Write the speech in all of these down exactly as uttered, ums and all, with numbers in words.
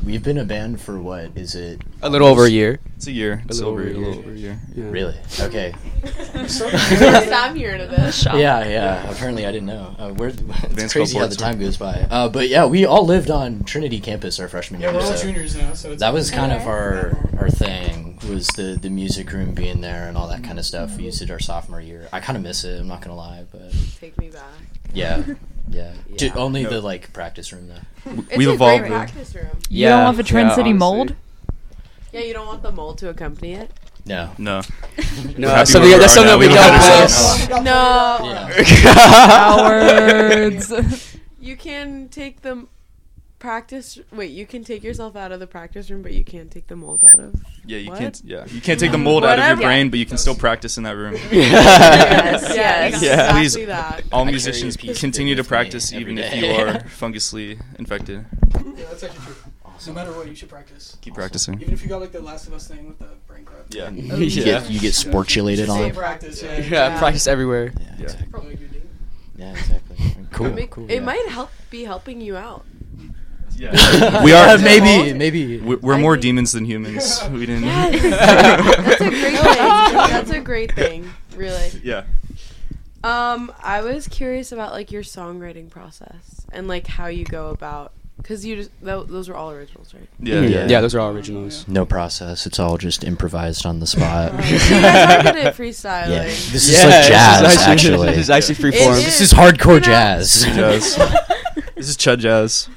we've been a band for what is it? A little over a year. It's a year. A It's little over over a a little year. over a year. Yeah. Really? Okay. First time hearing of this. Yeah, yeah. Apparently, I didn't know. Uh, we're, it's Advanced crazy how the Sports. time goes by. Uh, but yeah, we all lived on Trinity campus our freshman Yeah, year. we're all so juniors now, so it's that was kind of our our thing. Was the the music room being there and all that kind of stuff. We used it our sophomore year. I kind of miss it. I'm not gonna lie, but Take me back. yeah, yeah. Ju- Yeah. only No. the like practice room though. It's We've a evolved. great practice room. You Yeah, don't want the Twin yeah, City honestly. mold? Yeah, you don't want the mold to accompany it. No. No. No, happy that's something, where we that's are something now. that we We don't don't have miss. to No. Cowards. You can take the practice. Wait, you can take yourself out of the practice room, but you can't take the mold out of. Yeah, you What? can't. Yeah, you can't take the mold out of Whatever. your brain, but you can still practice in that room. Yes, yes, Yeah. Please. exactly that. All I carry musicians a piece of continue it to with me practice every even if day. you are fungusly infected. Yeah, that's actually true. No matter what, you should practice. Keep practicing. Even if you got like the Last of Us thing with the brain crap. Yeah. You Yeah. get you get sportulated on Stay it. practice, yeah. Yeah, practice everywhere. Yeah, Yeah. exactly. Probably a good deal. Yeah, exactly. Cool. It, may- cool. it yeah. might help be helping you out. Yeah. We are maybe maybe. We're, we're I more think- demons than humans. We didn't. That's a great thing. That's a great thing, really. Yeah. Um, I was curious about like your songwriting process and like how you go about, because you just th- those are all originals, right? Yeah. Yeah. Yeah, those are all originals. No process. It's all just improvised on the spot. So you guys are good at freestyling. Yeah, this is Yeah, like this jazz. is actually, actually, This is actually free It form. is. this is hardcore You know- jazz. Jazz. This is Chud Jazz.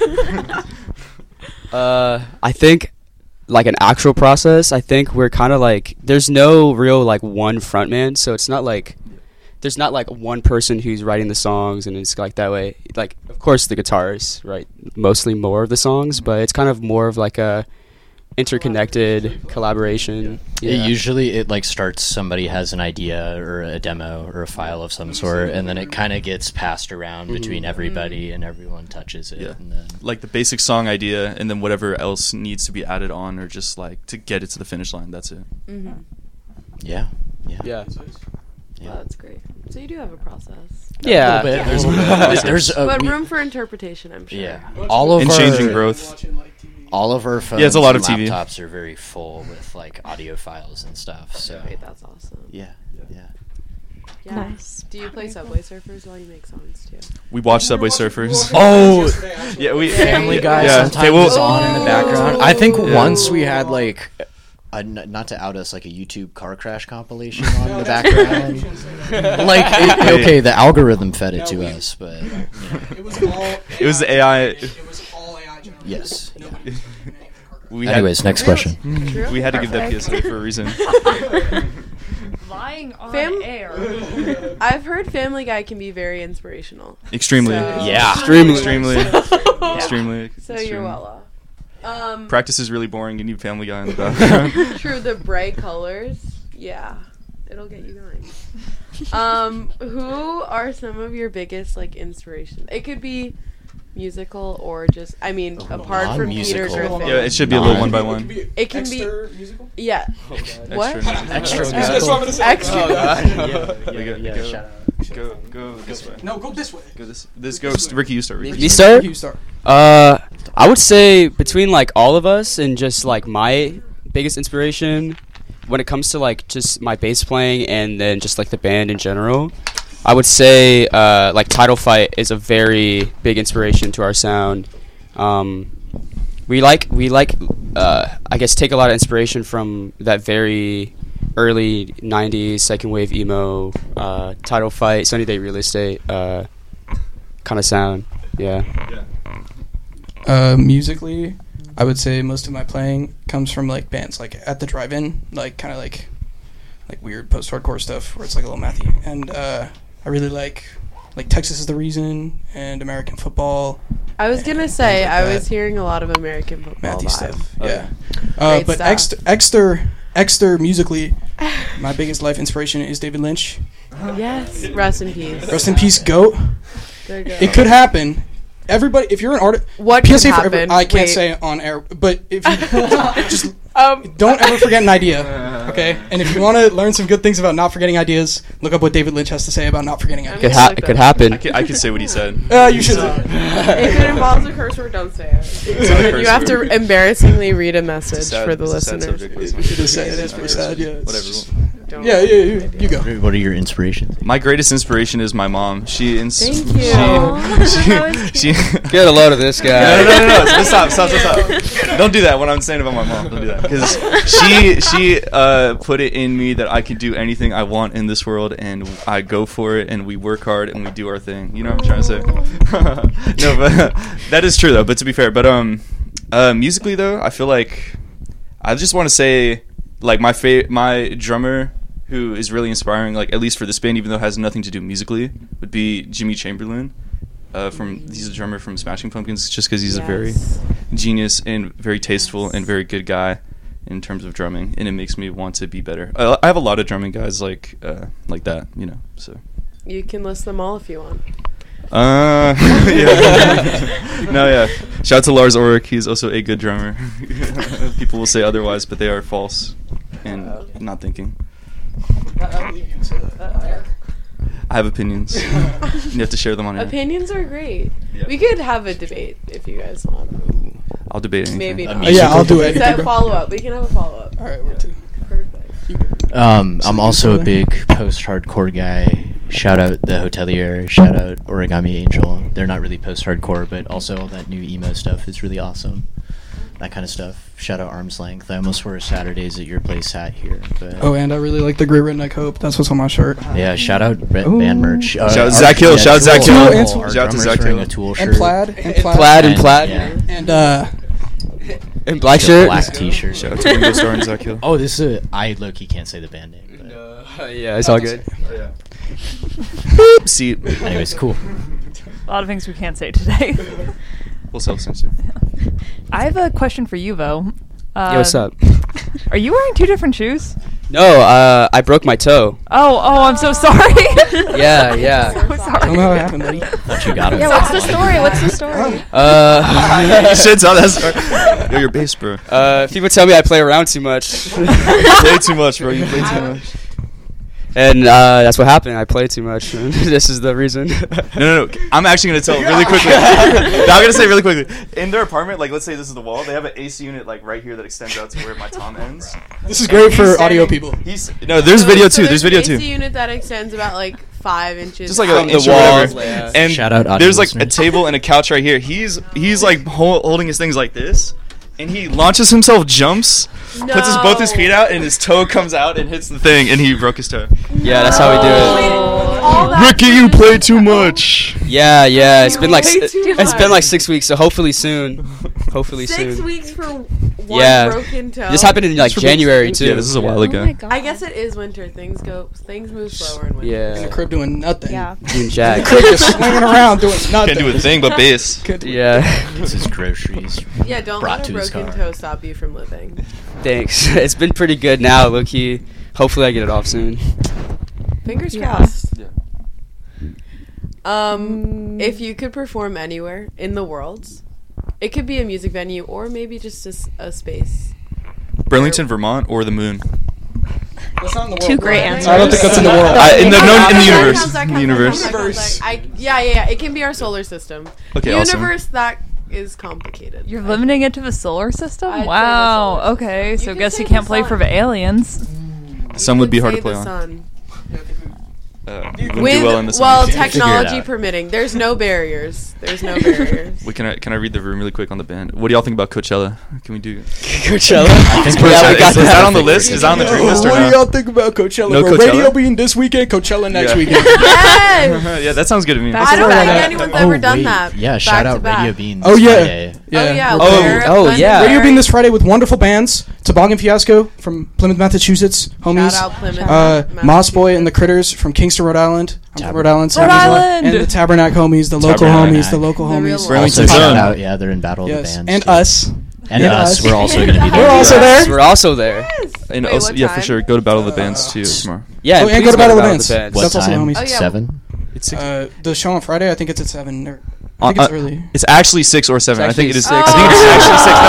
Uh, I think, like an actual process, I think we're kind of like, there's no real like one frontman, so it's not like, there's not like one person who's writing the songs and it's like that way. Like, of course the guitarists write mostly more of the songs, but it's kind of more of like a interconnected collaboration. It Yeah. usually it like starts, somebody has an idea or a demo or a file of some sort, and then it kind of gets passed around between everybody and everyone touches it. Yeah. And then Like the basic song idea, and then whatever else needs to be added on, or just like to get it to the finish line. That's it. Mm-hmm. yeah, yeah, Yeah. yeah. Well, that's great. So you do have a process, Yeah. A little bit. There's, Yeah. there's a, but we- room for interpretation, I'm sure. yeah. All of And our changing growth. Watching, like, T V. all of our phones Yeah, it's a lot and of T V. laptops are very full with like audio files and stuff. So Great, that's awesome. yeah, yeah. Yeah. Nice. Do you play Subway Surfers while you make songs too? We watch We Subway were watching- we were Surfers. watching Oh, yesterday, actually. Yeah, we Family Guy Yeah, sometimes they will- is on in the background. Oh. I think Yeah. once we had like, a, n- not to out us, like a YouTube car crash compilation on No, the that's- you background. shouldn't say that. like, it, okay, the algorithm fed it No, to we- us, but It was all. It was the A I. It was all A I generated. Yes. Nobody was doing any of the car crash. we had- anyways, next question. True. We had to give that P Perfect. S A for a reason. Lying on Fam- air. I've heard Family Guy can be very inspirational. Extremely. So- Yeah. Extremely. Extremely. Yeah. Extremely. So extremely. you're well off. Um, Practice is really boring. You need Family Guy in the background. True, the bright colors. Yeah, it'll get you going. Um, who are some of your biggest like inspirations? It could be musical or just, I mean, Oh, apart from Peter non-musical. Griffin. Yeah, it should be a little Nine. one by It one. could be It can be- extra musical. Yeah. What? Extra. Extra That's that's what I'm gonna say. Extra. Oh, God. yeah, Yeah, yeah, yeah, yeah, go. shout out. Go, go this way. No, go this way. Go this. This go. Ricky, you start. Ricky. Me start? You start. Uh, I would say between like all of us and just like my biggest inspiration when it comes to like just my bass playing and then just like the band in general, I would say uh, like Title Fight is a very big inspiration to our sound. Um, we like we like uh, I guess take a lot of inspiration from that very early nineties second wave emo uh, Title Fight, Sunny Day Real Estate uh, kind of sound. Yeah. Uh, musically, I would say most of my playing comes from like bands like At the Drive-In, like kind of like like weird post-hardcore stuff where it's like a little mathy. And uh, I really like like Texas Is the Reason and American Football, I was gonna and say things like I that. was hearing a lot of American football mathy vibe. stuff. Oh, Yeah. Uh, Great but stuff. Exter, Exter, Exter musically, my biggest life inspiration is David Lynch. Yes. Rest in peace. Rest in peace, GOAT. Good girl. It could happen. Everybody, if you're an artist, What P could S A for every- happen? I can't Wait. say it on air, but if you just Um, don't ever forget an idea. Okay, and if you want to learn some good things about not forgetting ideas, look up what David Lynch has to say about not forgetting I'm Could, ideas. gonna ha- look it that could up. happen. I could, I could say what he said. Uh, you should. If it involves a curse word, don't say it. a And then curse you have to word. embarrassingly read a message It's a sad- for the it's a sad listeners. subject, You but should just say it. It's pretty sad. Yeah. it's Whatever. just- Don't. Yeah, yeah, you, you go. What are your inspirations? My greatest inspiration is my mom. She ins- Thank she- you. She, she Get a load of this no, guy. no, no, no, no. Stop, stop, stop, stop. Don't do that. What I'm saying about my mom. Don't do that. Because she, she uh, put it in me that I can do anything I want in this world, and I go for it, and we work hard, and we do our thing. You know what I'm trying to say? No, but that is true though. But to be fair, but um, uh, musically though, I feel like I just want to say, like my fa- my drummer, who is really inspiring, like at least for this band, even though it has nothing to do musically, would be Jimmy Chamberlain. Uh, from he's a drummer from Smashing Pumpkins, just because he's a very Yes. genius and very tasteful and very good guy in terms of drumming, and it makes me want to be better. I, I have a lot of drumming guys like uh, like that, you know. So You can list them all if you want. uh, yeah. No, yeah. Shout out to Lars Ulrich. He's also a good drummer. People will say otherwise, but they are false and not thinking. I have opinions. You have to share them on air. Opinions are great. Yeah. We could have a debate if you guys want. I'll debate anything. Maybe A not. Uh, yeah, I'll do Is it. that follow up? We can have a follow up. All right, we're two. Perfect. Um, I'm also a brother. big post-hardcore guy. Shout out The Hotelier. Shout out Origami Angel. They're not really post-hardcore, but also all that new emo stuff is really awesome. That kind of stuff. Shout out Arm's Length. I almost wore a Saturdays at your place hat here. But Oh, and I really like the Great Redneck Hope. That's what's on my shirt. yeah, shout out Red Ooh. Band merch. Uh, Shout out our- Zach Hill, yeah, shout out Zach Tool. Hill. Our And- Shout out to drummer's Zach wearing Hill. a Tool And shirt. plaid. And plaid. Plaid and And- plaid. yeah. And, uh, And black The shirt. black t-shirt. Shout out to Ringo Starr and Zach Hill. Oh, this is a, I low-key can't say the band name. But Uh, yeah, it's all good. Boop seat. anyways, cool. A lot of things we can't say today. We'll self-censor. I have a question for you, Vo. Uh, Yeah, what's up? Are you wearing two different shoes? No, uh, I broke my toe. Oh, oh, I'm so sorry. Yeah, yeah. So I don't sorry. know how it happened, buddy. Thought you got it. Yeah, what's the story? What's the story? Uh, You should tell that story. Yo, your bass, bro. uh, people tell me I play around too much. You play too much, bro. You play too much. And uh, that's what happened. I played too much. This is the reason. No, no, no. I'm actually gonna tell really quickly. No, I'm gonna say really quickly. In their apartment, like, let's say this is the wall. They have an A C unit like right here that extends out to where my tom ends. This is great for He's audio standing- people. He's no. There's So- video so too. There's video an A C too. unit that extends about like five inches. Just like out. a From the inch or wall, whatever. yeah. And Shout out audio there's like a listeners. table and a couch right here. He's he's like hol- holding his things like this, and he launches himself, jumps, puts his both his No. feet out, and his toe comes out and hits the thing, and he broke his toe. Yeah, that's how we do it. All that Ricky, you play too much. Yeah, yeah. It's been like Way s- too it's much. been like six weeks, so hopefully soon. Hopefully Six soon. weeks for one Yeah. broken toe. This happened in like Just for January being- too. Yeah, this is a while Oh ago. my god. I guess it is winter. Things go. Things move slower in winter. Yeah. In the crib doing nothing. Yeah. Doing jack. Crib just swinging around doing nothing. Can't do a thing but bass. Can't do- Yeah. This is groceries. Yeah, don't Brought let a to his broken car. toe stop you from living. Thanks. It's been pretty good now, low key. Hopefully I get it off soon. Fingers Yeah. crossed. Yeah. Um, if you could perform anywhere in the world, it could be a music venue or maybe just a, s- a space. Burlington, Vermont, or the moon? That's not in the Two world. great answers. I don't think that's in the world. I- in the no, in the That universe. counts, that In the counts, universe. that counts, that counts. I, yeah, yeah, yeah. It can be our solar system. Okay, awesome. Universe, that is complicated. You're I limiting it to the solar system? I'd say the Wow. solar Okay, system. so You guess could you say can't the play sun. for the aliens. The sun would be hard to Say play the on. sun. Uh, we wouldn't With, do well in the sun. well, Figure it technology out. permitting. There's no barriers. There's no barriers. Wait, can I can I read the room really quick on the band? What do y'all think about Coachella? Can we do? Coachella. I think Yeah, Yeah, we is, got is that that. on the list? Is that on the dream list or What do no? y'all think about Coachella? No bro? Coachella? Radio being this weekend, Coachella next Yeah. weekend. Yes! Yeah, that sounds good to me. That's I don't the think word. anyone's Oh, ever done wait. that. Yeah, back shout to out back. Radio Bean. Oh, this yeah. Friday. Oh yeah. Oh, Lara, oh, London yeah. Radio Berry. being this Friday with wonderful bands. Toboggan Fiasco from Plymouth, Massachusetts, homies. Shout out Plymouth. Uh, Massachusetts. Moss Boy and the Critters from Kingston, Rhode Island. I'm from Tab- Rhode Island. Rhode Sammy's Law. Island! And the Tabernacle homies, the local Tabernacle. homies, the local The real homies. ones. Burlington Also, shout Sun. out, yeah, they're in Battle Yes, of the Bands. and too. us. And And us. us. We're also going to be there. We're also there. We're also there. And Wait, also, what yeah, for time? sure. Go to Battle of the Bands too tomorrow. Yeah, Oh, and please go to Battle of the Bands. Bands. What That's also the time? homies. Oh, yeah. Seven? It's six. Uh, the show on Friday, I think it's at seven. Or, I Uh, think it's uh, early. It's actually six or seven. It's I think it is actually six. six. I think it is Oh. actually six. No, I actually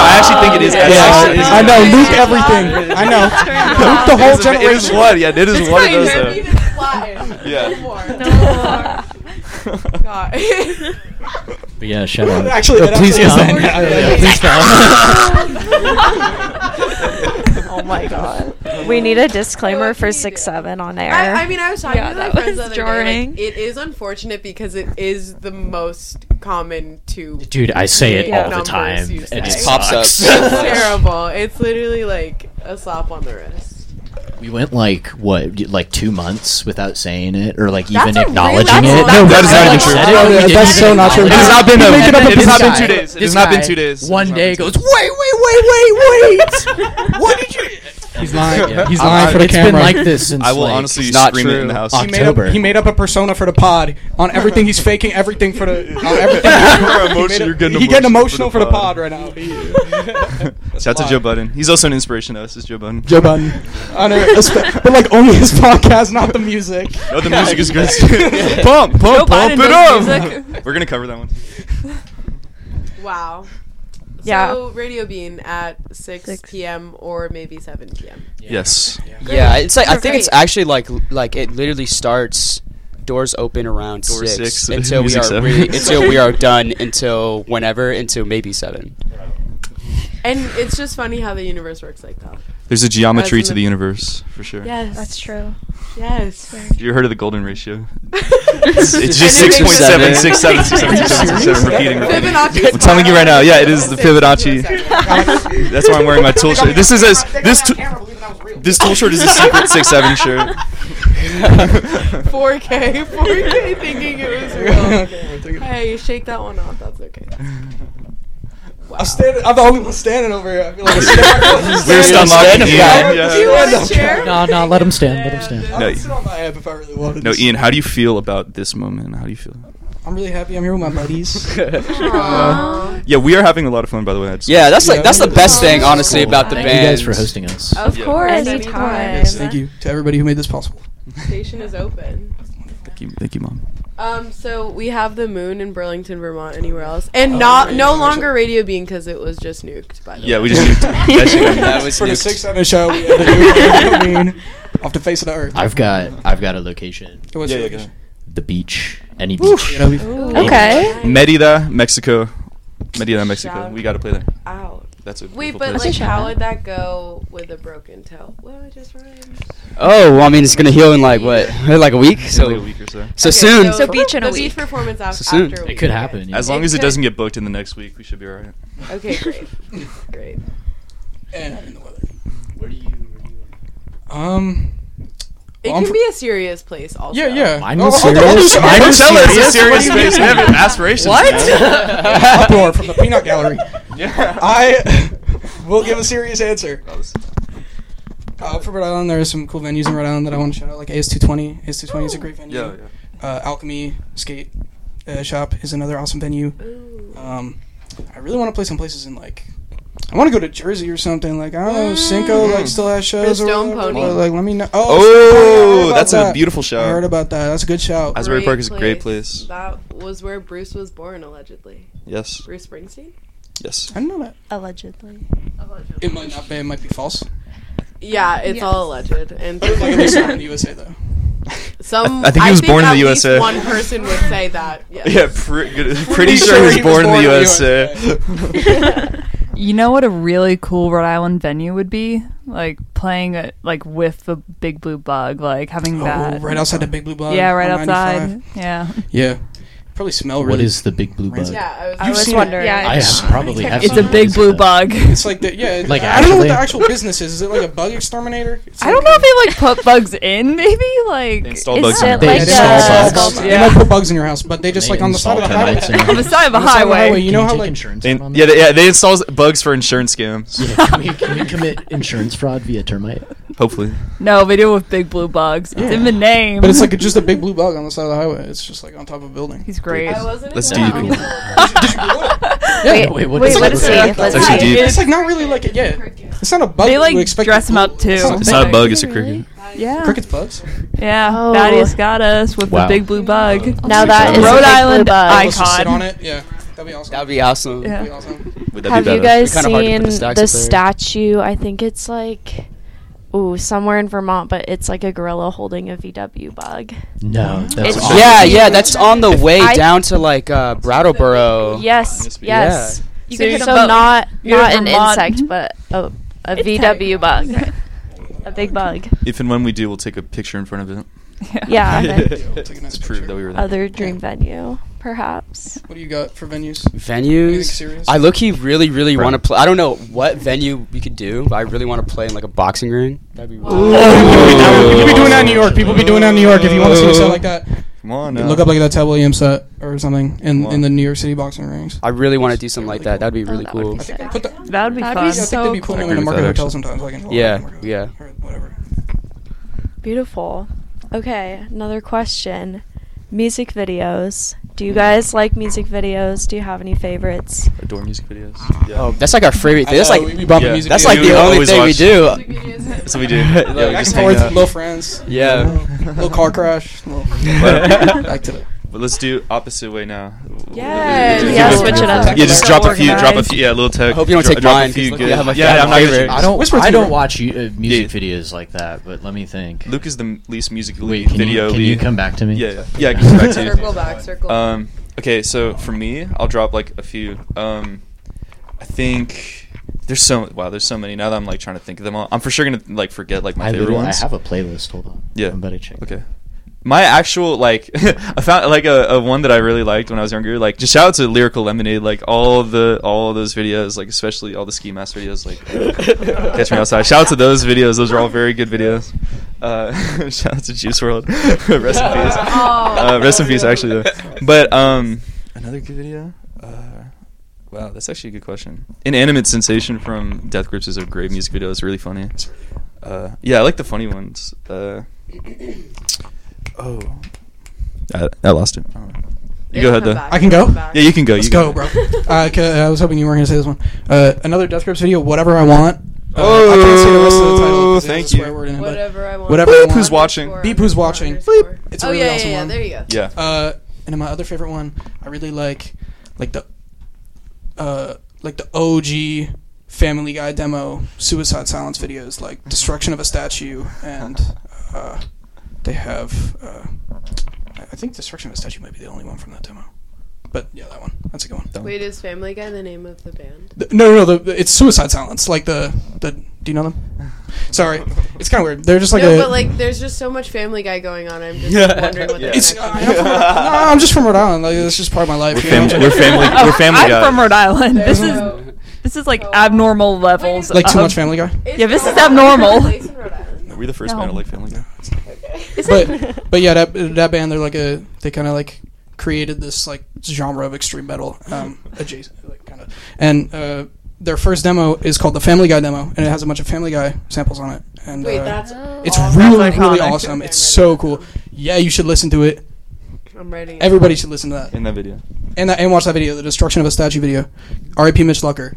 think it is. Yeah. actually- I know. Loop everything. I know. Loop the whole It is- It is generation. one. Yeah, it is one of those Can't though. even slide. Yeah. No more. No God. But yeah, shout out. Actually, Oh, that please actually come. is Yeah, that. please come. Oh my god. We need a disclaimer What for can you six do? seven on air. I, I mean, I was talking Yeah, to my that friends was the other day. jarring. Like, it is unfortunate because it is the most common to. Dude, I say it Yeah. all the Numbers time. you It say. just It pops up. sucks. It's terrible. It's literally like a slap on the wrist. We went like what, like two months without saying it or like That's even a really- acknowledging that's- it. that's- No, that is not even true. said it, Oh, we yeah, didn't that's even so not true. acknowledge It has not been You a- make it up it a has not guy- been two days. It this has not been guy two days. It One has not day been two goes, days. wait, wait, wait, wait, wait. What did you? He's lying. Yeah. He's I- lying I- for the it's camera. been like this since I will like, honestly It's not scream it true. in the house. He made, up, October. he made up a persona for the pod on everything. He's faking everything for the. On everything. You're He emotional- made you're up- getting he getting emotional emotional for for the the pod. pod right now. He- Shout out to Joe Budden. He's also an inspiration to us. Is Joe Budden? Joe Budden. On a, a spe- but like only his podcast, not the music. Oh, the music is good. Pump, pump, pump it up. We're gonna cover that one. Wow. Yeah. So Radio Bean at six Six. p.m. or maybe seven p.m. Yes. Yeah, it's like I You're think it's great. actually like like it literally starts. Doors open around Door six, six, until we music are seven. re- until we are done until whenever until maybe seven. And it's just funny how the universe works like that. There's a geometry As in to the- the universe for sure. Yes. That's true. Yes. You heard of the golden ratio? It's, it's just And it six makes point sense. seven, six seven, six seven, six seven, six seven, repeating. repeating. Fibonacci's I'm telling you right now. Yeah, it is the Six to a Fibonacci. seven. That's why I'm wearing my tool shirt. This is a this t- this tool shirt is a secret six seven shirt. four K. four K thinking it was real. Hey, shake that one off. That's okay. Wow. I'm standing. I'm the only one standing over here. I feel like a stand- We're still Stand unlocking up, Ian. guy. Do you Yeah. want a chair? No, no, let him stand. Let him stand. I No, would sit on my hip if I really wanted. No, to. Ian, how do you feel about this moment? How do you feel? I'm really happy. I'm here with my buddies. Aw. Yeah, we are having a lot of fun, by the way. I just- Yeah, that's like Yeah. that's the best thing, Oh, honestly, cool. about the Thank band. you guys for hosting us. Of Yeah. course. Anytime. Yes, thank you to everybody who made this possible. Station is open. Thank you, thank you, mom. Um, so we have the moon in Burlington, Vermont. Anywhere else? And not no longer Radio Bean because it was just nuked. By the Yeah, way. we just nuked that shit. That was For the nuked. six seven show, we had to do I mean, off the face of the earth. I've got I've got a location. What's Yeah, your yeah, go location? The beach. Any beach. You know, we- Okay. Merida, Mexico. Merida, Mexico. Shout We got to play there. out. That's a Wait, beautiful but place. like, shout how out. would that go with a broken toe? Well, it just rhymes. Oh, well, I mean, it's gonna heal in like what, like a week. So like a So week or so. so Okay, soon. So beach in a the week. beach performance af- So soon. after a It week, could okay. happen. yeah. As long as it could- doesn't get booked in the next week, we should be alright. Okay, great, great. And I'm in the weather. Where do you? Um. It Well, I'm can fr- be a serious place, also. Yeah, yeah. Mine Oh, was I'll- I'll do serious. some- Mine was Coachella is a serious. serious space. We have aspirations. man. Uproar from the peanut gallery. Yeah. I will give a serious answer. Uh, for Rhode Island, there are some cool venues in Rhode Island that I want to shout out, like A S two twenty. A S two twenty is a great venue. Yeah, yeah. Uh, Alchemy Skate uh, Shop is another awesome venue. Ooh. Um, I really want to play some places in like. I want to go to Jersey or something. Like I don't know, Cinco like still has shows. The or Stone whatever, Pony. but, like let me know. Oh, Oh, Stone Pony, I heard about that's a that. beautiful I shout. heard about that. That's a good shout. Asbury Great Park is a great place. That was where Bruce was born, allegedly. Yes. Bruce Springsteen? Yes. I didn't know that. Allegedly. It might not be. It might be false. Yeah, it's Yes. all alleged. And But like at least not in the U S A though. some, I think he was born in at the least U S A. one person would say that. Yes. Yeah, pre- good, pretty sure he was born in the U S A. You know what a really cool Rhode Island venue would be? Like playing it like with the Big Blue Bug, like having Oh, that. right outside the Big Blue Bug. Yeah, right on outside. ninety-five. Yeah. Yeah. Probably smell What really. is the big blue bug? Rancid. Yeah, I was, I You've was seen it. wondering. Yeah, I have, probably have. It's seen a it. big What is blue it? bug. It's like the yeah. Like, I don't know what the actually? actual business is. Is it like a bug exterminator? It's I like don't know if they like put bugs in. Maybe like They install Is bugs in it They like install a- bugs. They Yeah. might put bugs in your house, but they just They like on the side of the install highway. termites in your on the side of a On the side of the highway. You Can know you how take like insurance They, out on yeah, that? they, yeah, they install bugs for insurance scams. Yeah, can we, can we commit insurance fraud via termite? Hopefully. No, they do it with big blue bugs. It's Yeah. in the name. but it's like just a big blue bug on the side of the highway. It's just like on top of a building. He's great. I wasn't Let's exactly deep. sure. Wait, wait, what wait, is let's it? see. It's Let's actually see. deep. It's like not really like a, yeah. It's not a bug. They that you like would expect dress to- them up too. It's not- It's not a bug, it's a Really? cricket. Yeah. Cricket's bugs. Yeah. Oh. Thaddeus got us with Wow. the big blue bug. Now that is Rhode a big Island blue bug. icon. Let's just sit on it. Yeah, that'd be awesome. That'd be awesome. Yeah. That'd be awesome. Would that Have be you better? guys Kinda hard to put seen the stacks the up there. statue? I think it's like, ooh, somewhere in Vermont, but it's like a gorilla holding a V W bug. No, that's It's awesome. Yeah, yeah, that's on the way I- down to like uh, Brattleboro. Yes, Yeah. yes. You So, can hit 'em so both. not You're not in an Vermont. insect, but a a It's V W bug, a big bug. If and when we do, we'll take a picture in front of it. Yeah. okay. We'll take a nice Just prove picture. that we were there. Other dream venue, perhaps. What do you got for venues? Anything Venues. serious? I look, he really, really Right. want to play. I don't know what venue we could do, but I really want to play in like a boxing ring. That'd be really Oh, people be doing that in New York. People be doing that in New York. If you want to see a set like that, Come on now. look up like that Ted Williams set or something in, Come on. in the New York City boxing rings. I really want to do something like that. That'd be Oh, really that would cool. be I think they sick. put that. That would be That'd fun. be I think so they'd be putting them in a cool. market That hotel actually. sometimes. Like in Yeah, Market- yeah. Or whatever. Beautiful. Okay, another question. Music videos. Do you guys like music videos? Do you have any favorites? Adore music videos. Yeah. Oh, that's like our favorite thing. That's I know, like we be bumping yeah. music that's videos. like We the only always thing we watch- do. That's what we do. Yeah, we Back just and hang forth, out. little friends. Yeah. Little car crash. Little But- back to the. But let's do opposite way now. Yes, Yeah, yeah, just- switch it up. Yeah, just drop a few. Organized. Drop a few. Yeah, a little tech. I hope you don't dro- take drop mine, A few 'cause good. you have a yeah, I'm not favorite. gonna. I don't. Whisper I to don't me. watch you, uh, music Yeah. videos like that. But let me think. Luke is the m- least musically Wait, can video. you, can you come back to me? Yeah, yeah, yeah. I can come back to you. Circle back, circle back. Um, okay, so for me, I'll drop like a few. Um, I think there's so wow, there's so many now that I'm like trying to think of them all. I'm for sure gonna like forget like my I, favorite literally- ones. I have a playlist. Hold on. Yeah. I'm about to check. Okay. My actual like I found like a, a one that I really liked when I was younger. Like just shout out to Lyrical Lemonade. Like all of the all of those videos, like especially all the Ski Mask videos. Like Catch Me Outside. Shout out to those videos. Those are all very good videos. Uh, shout out to Juice world. Rest in peace. Uh, rest in peace, actually. Though. But um, another good video. Uh, wow, that's actually a good question. Inanimate Sensation from Death Grips is a great music video. It's really funny. Uh, yeah, I like the funny ones. Uh, oh, I, I lost it. I don't know. You go ahead, though. I can go? Yeah, you can go. Let's you go, can bro. Uh, 'cause I was hoping you weren't gonna say this one. Uh, another Death Grips video. Whatever I want. Uh, Oh, I can't say the rest of the title. 'cause it has thank a swear you. word in it, but Whatever I want. whatever I Beep, want. who's watching? Beep, who's watching. Underscore. It's a Oh really yeah, awesome yeah, yeah. one. There you go. Yeah. Uh, and then my other favorite one, I really like, like the, uh, like the O G Family Guy demo Suicide Silence videos, like Destruction of a Statue, and uh, they have, uh, I I think Destruction of a Statue might be the only one from that demo. But yeah, that one. That's a good one. Wait, is Family Guy the name of the band? The- no, no, no. The, it's Suicide Silence. Like the, the. Do you know them? Sorry, it's kind of weird. They're just like no, a. but like, there's just so much Family Guy going on. I'm just wondering what the it's. connection Uh, is. I'm, from, no, I'm just from Rhode Island. Like it's just part of my life. We're you know? family. We're family. Oh, We're family I'm guy. from Rhode Island. This is So- this is like abnormal levels. Like too of- much Family Guy. Yeah, this is abnormal. Place in Rhode Island? Are we the first No. band to like Family Guy? But but yeah, that that band they're like a they kind of like created this like genre of extreme metal, um, adjacent like kind of, and uh, their first demo is called the Family Guy demo, and it has a bunch of Family Guy samples on it, and Wait, uh, that's it's awesome. really That's really iconic. awesome. Okay, It's I'm so writing cool. that down. Yeah, you should listen to it. I'm writing. it Everybody down. should listen to that, In that video. and that and watch that video, the Destruction of a Statue video. R I P Mitch Lucker.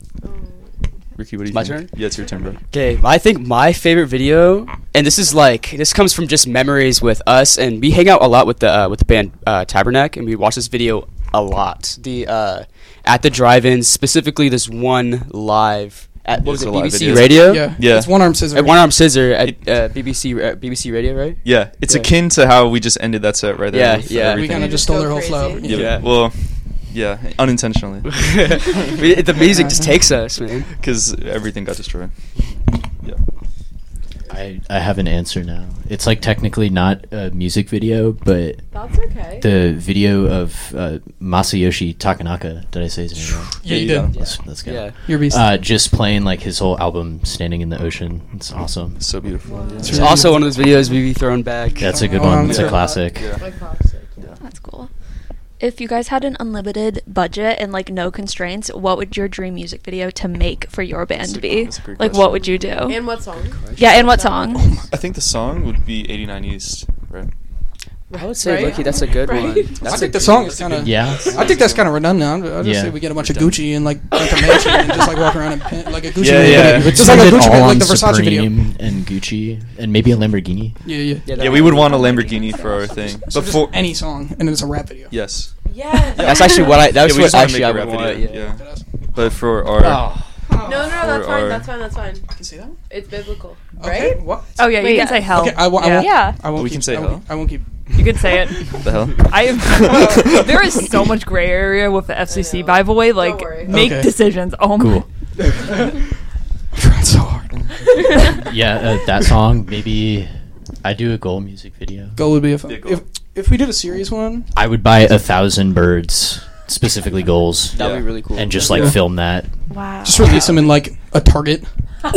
Ricky, what do you My think? turn? Yeah, it's your turn, bro. Okay, I think my favorite video, and this is like this comes from just memories with us, and we hang out a lot with the uh, with the band uh, Tabernacle, and we watch this video a lot. The uh, at the drive-ins, specifically this one live at what was It's it, a live B B C video. Radio? Yeah, Yeah. It's one arm scissor. At One Arm Scissor at uh, B B C uh, B B C Radio, right? Yeah, it's Yeah. akin to how we just ended that set right there. Yeah, with yeah. We we everything. kind of just stole their whole flow. Crazy. Yeah. Yeah. Well, yeah, unintentionally, We- the music just takes us, man. because everything got destroyed. Yeah. I, I have an answer now. It's like technically not a music video, but That's okay. the video of uh, Masayoshi Takanaka. Did I say his name right? Yeah, you Yeah. did. That's, that's good. Yeah. You're a beast. Uh, just playing like his whole album, Standing in the Ocean. It's awesome. So beautiful. Yeah. It's also one of those videos we be throwing back. That's a good Oh, one. I'm It's sure. a classic. Yeah. My classic. That's cool. If you guys had an unlimited budget and like no constraints, what would your dream music video to make for your band That's a- be? that's a great Like, question. what would you do? And what song? Yeah, and what song? I think the song would be eighty-nine East, right? I would say Right? Lucky. That's a good Right? one. That's I a think the good song one. is kind of. Yeah. I think that's kind of redundant. I'll just Yeah. say we get a bunch of Gucci and like like a mansion and just like walk around and pin, like a Gucci. Yeah, video, yeah. but Would just like a spend it Gucci, all video, on like the Versace video. Supreme and Gucci and maybe a Lamborghini. Yeah, yeah. Yeah, we would want a Lamborghini for our thing. So But just for any song, and it's a rap video. yes, Yes. That's actually what I. That was yeah, we what just wanna actually make I a would rap want. video. Yeah. Yeah. But for our Oh. No, no, no, that's For fine. our- That's fine. That's fine. I can see that. It's biblical, Okay. right? What? Oh yeah, Wait, you can say hell. Okay, I, w- I yeah. won't. Yeah. I won't We keep, can say I won't, hell. I won't keep. You can say it. what the hell? I have, there is so much gray area with the F C C I know. Bible way. Like, worry. make Okay. decisions. Oh my. Cool. I'm trying so hard. Yeah, uh, that song. Maybe I do a goal music video. Goal would be a fun. Yeah, goal. If if we did a serious one, I would buy a thousand birds, specifically goals, That would Yeah. be really cool. and just like Yeah. film that. Wow. just release them in like a Target. Like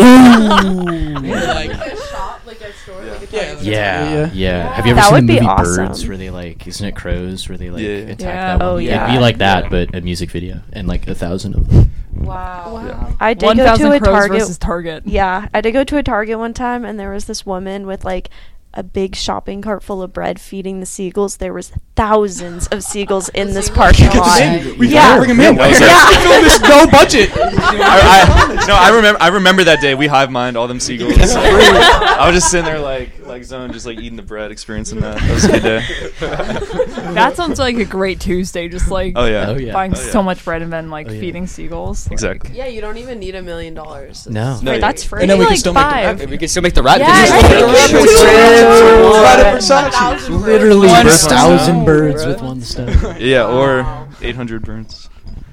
a shop, like a store, like a Yeah, Target like- store. Yeah, Yeah. yeah. Have you ever That seen would the be movie awesome. Birds, where they like, isn't it crows, where they like Yeah. attack Yeah. that Oh, one? yeah. It'd be like that, Yeah. but a music video, and like a thousand of them. Wow. Yeah. I did One go to thousand a crows Target. versus Target. Yeah, I did go to a Target one time, and there was this woman with like a big shopping cart full of bread feeding the seagulls. There was thousands of seagulls in this Seagulls? parking Get the lot. seagulls. We Yeah. gotta bring 'em in. Yeah, Yeah. Film this no budget. I, I, no, I remember. I remember that day. We hive mind all them seagulls. I was just sitting there like, like zone, just like eating the bread, experiencing that. That was a good day. That sounds like a great Tuesday. Just like Oh yeah. Oh, yeah. buying Oh, yeah. so much bread and then like Oh, yeah. feeding seagulls. Exactly. Yeah, you don't even need a million dollars. No. No, Wait, yeah. that's free. And then we can like still make the five. rap We can still make the rap Yeah, video. I think we Rap should with do friends. that. Rap with Versace. Literally One a stone. thousand birds Bruh. with one stone. Yeah, or Wow. eight hundred birds.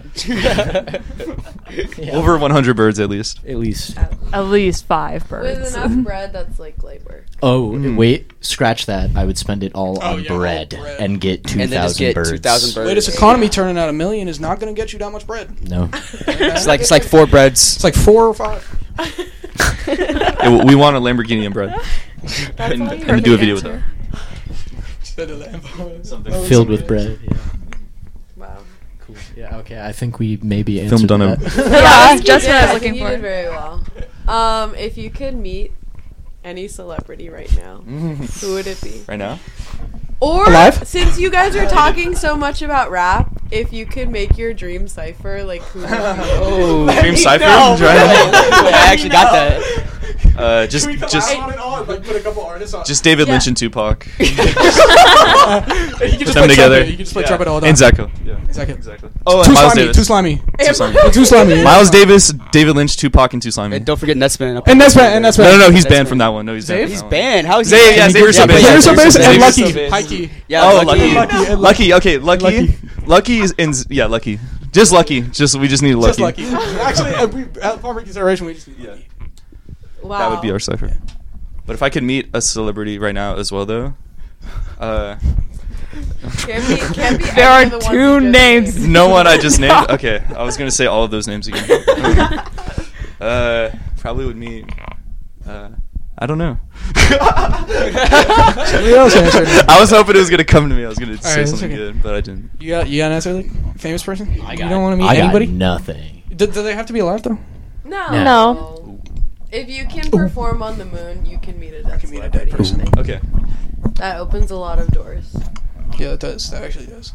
Over one hundred birds at least. At least. At least five birds. With enough bread, that's like light work. Oh, Mm. wait, scratch that. I would spend it all Oh, on yeah, all bread, bread. and get two And then just thousand get birds. two thousand birds. Latest economy turning out a million is not going to get you that much bread. No. It's like it's like four breads. It's like four or five. Yeah, we- we want a Lamborghini and bread, That's and, all you and do a need. video with that. Something Filled with bread. Yeah. Wow. Cool. Yeah. Okay. I think we maybe Film answered done. that. Yeah, that's just Yeah, what I was I looking think you for. did very well. Um, if you could meet any celebrity right now, who would it be? Right now? Or Alive? since you guys are talking so much about rap, if you could make your dream cipher, like who? Would it be? Oh, Dream Cypher? no. Try it. I actually got that. Uh, just, just, like put a couple artists on. just David Yeah. Lynch and Tupac. you can Put just them play together. trumpet. You can just play Yeah. trumpet all day. And Zacco. Yeah. Exactly. Exactly. Oh, Too and Miles slimy. Davis. Too slimy. Too slimy. Too slimy. Miles Davis, David Lynch, Tupac, and Too Slimy. And don't forget Netsman. And that's right. And that's right. No, no, no. He's That's banned right. from that one. No, he's banned. Zave? from He's that one. banned. How is he? Zay- yeah, Xavier Yeah, Sobeys. yeah, Here's some Xavier bass and Sobeys. Lucky. Xavier Sobeys. High key. Yeah, Oh, Lucky. Lucky. Lucky, and Lucky. Okay, Lucky. Lucky. Lucky is in. Yeah, Lucky. Just Lucky. Just we just need Just Lucky. lucky. Actually, uh, we, uh, upon reconsideration, we just need Yeah. lucky. Wow. That would be our cipher. But if I could meet a celebrity right now as well, though, uh, Can't be, can't be There any are of the ones two you just names. named. no one I just named. Okay, I was gonna say all of those names again. uh, probably would meet. Uh, I don't know. Somebody else answer. I was hoping it was gonna come to me. I was gonna say right, that's something okay. good, but I didn't. You got you got an answer, like famous person? I got, you don't want to meet I got anybody? nothing. Do, do they have to be alive though? No. No. No. If you can perform on the moon, you can meet a dead can meet a dead celebrity. person. I think. Okay. That opens a lot of doors. Yeah, it does. That actually does.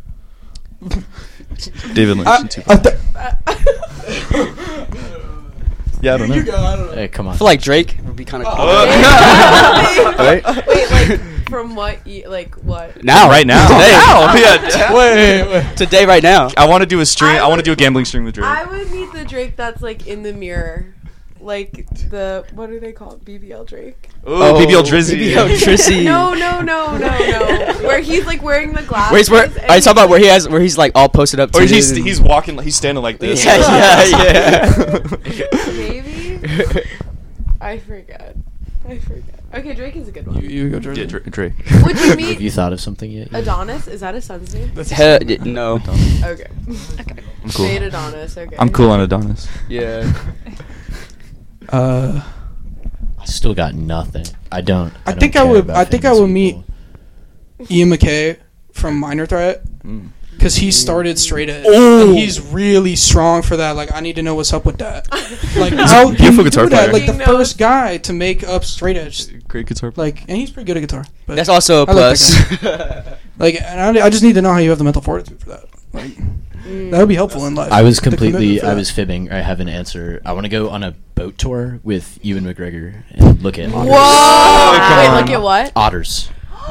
David Lynch I, and Tupac. I th- Yeah, I don't know. You go. I don't know. Hey, come on. I feel like Drake would be kind of cool. Oh. Right? Wait, like from what? Ye- like what? Now, Right now. today, Now. Yeah. Wait, wait, wait. today, right now. I want to do a stream. I I, want to would- do a gambling stream with Drake. I would meet the Drake that's like in the mirror, like the what do they call it? B B L Drake. Ooh, B B L Drizzy. B B L Drizzy. No, no, no, no, no. Where he's like wearing the glasses. Where he's where? and Are you talking about where he has where he's like all posted up? Or to he's it and- he's walking. He's standing like this. Yeah, yeah, yeah. Maybe. I forget. I forget. Okay, Drake is a good You, one. you go, Jordan. Yeah, Drake. Drake. Would you Have you meet thought of something yet? Adonis? Is that his son's name? Hell, y- no. Okay. I'm cool. Made Adonis. Okay. I'm cool on Adonis. Yeah. Uh, I still got nothing. I don't. I don't think I care would- about I think I famous would meet- people. Ian McKay from Minor Threat. Mm. because he started straight edge, Oh. and he's really strong for that. Like, I need to know what's up with that. Like, how can beautiful you guitar do that? player. Like, the He knows. first guy to make up straight edge. Great guitar player. Like, and he's pretty good at guitar. But That's also a I like plus. that like, and I, I just need to know how you have the mental fortitude for that. Like, that would be helpful in life. I was the commitment completely, for I that. was fibbing. I have an answer. I want to go on a boat tour with Ewan McGregor and look at Whoa! otters. come Wait, on. look at what? Otters.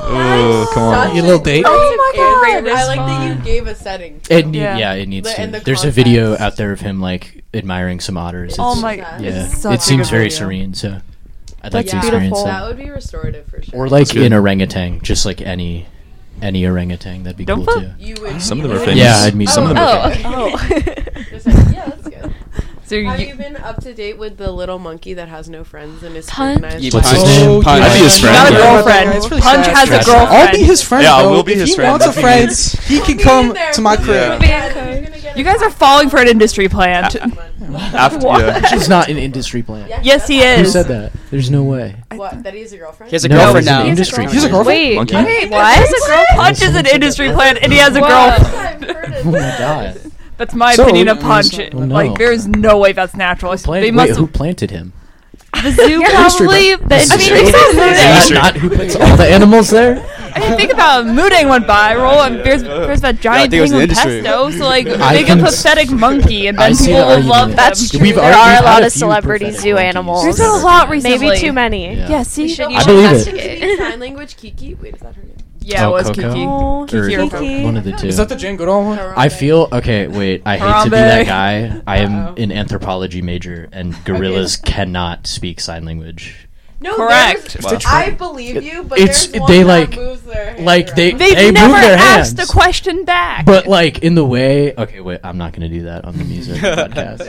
Oh, come on. Such You little date? Oh my my God. I like that you gave a setting. It need, Yeah. yeah. it needs The- to. and the There's a video context. out there of him like admiring some otters. Oh It's- my! Yeah. Yeah, it's such it a seems good very video. serene. So, I'd That's like to experience beautiful. That that. would be restorative for sure. Or like That's good. an orangutan, just like any, any orangutan. That'd be Don't cool put- too. you would. Some of you them are would- famous. Yeah, I'd meet Oh, some of them. Oh, are famous. oh. Just like, yeah, that's good. So Have you, you been up to date with the little monkey that has no friends and is Punch? scrutinized? Yeah, What's Punch. his name? Oh, Punch. yeah. I'd be his friend. Not a Yeah. girlfriend. It's really Punch sad. has a Trash. girlfriend. I'll be his friend. Yeah, I bro. will be if his he friend. wants a If he friend, needs- he can Put me come in there, to my put me in crib. there. Yeah. Yeah, you're gonna get You a guys are friend. falling for an industry plant. After, yeah. He's not an industry plant. Yeah, Yes, he that's Who is. said that? There's no way. What? That he has a girlfriend? He has a No, girlfriend he's an now. industry He's a plant. girlfriend? Wait, Monkey? wait, what? Punch is an industry plant, and he has a Whoa. girlfriend. I've heard of Oh my this. god. That's my So, opinion of uh, Punch. so- Oh, no. Like, there is no way that's natural. Plant- they wait, must who have planted him? the zoo probably. The Is industry. that not who puts all the animals there? I mean, think about it. Moodang went viral, and there's, there's that giant think it was thing the with industry. pesto. So like, I make a can s- pathetic monkey, and I then see people the will argument. love them. That's true. We've There already- are we've a had lot a of few celebrity prophetic zoo monkeys. animals. There's been a lot recently. Maybe too many. Yeah. Yeah, see, We should, you I should believe it. investigate. Sign language, Kiki. Wait, is that her name? yeah, Oh, it was Coco? Kiki. Oh, Or Kiki. one of the two. Is that the Jane Goodall one? I feel okay. Wait, I hate to be Harambe. that guy. I am Uh-oh. an anthropology major, and gorillas cannot speak sign language. No, Correct. there's- Wow. I believe you, but It's- there's one they, that like- moves their hand like, they- around. They've They move never their asked hands. a question back. But like in the way. Okay, wait. I'm not gonna do that on the music podcast.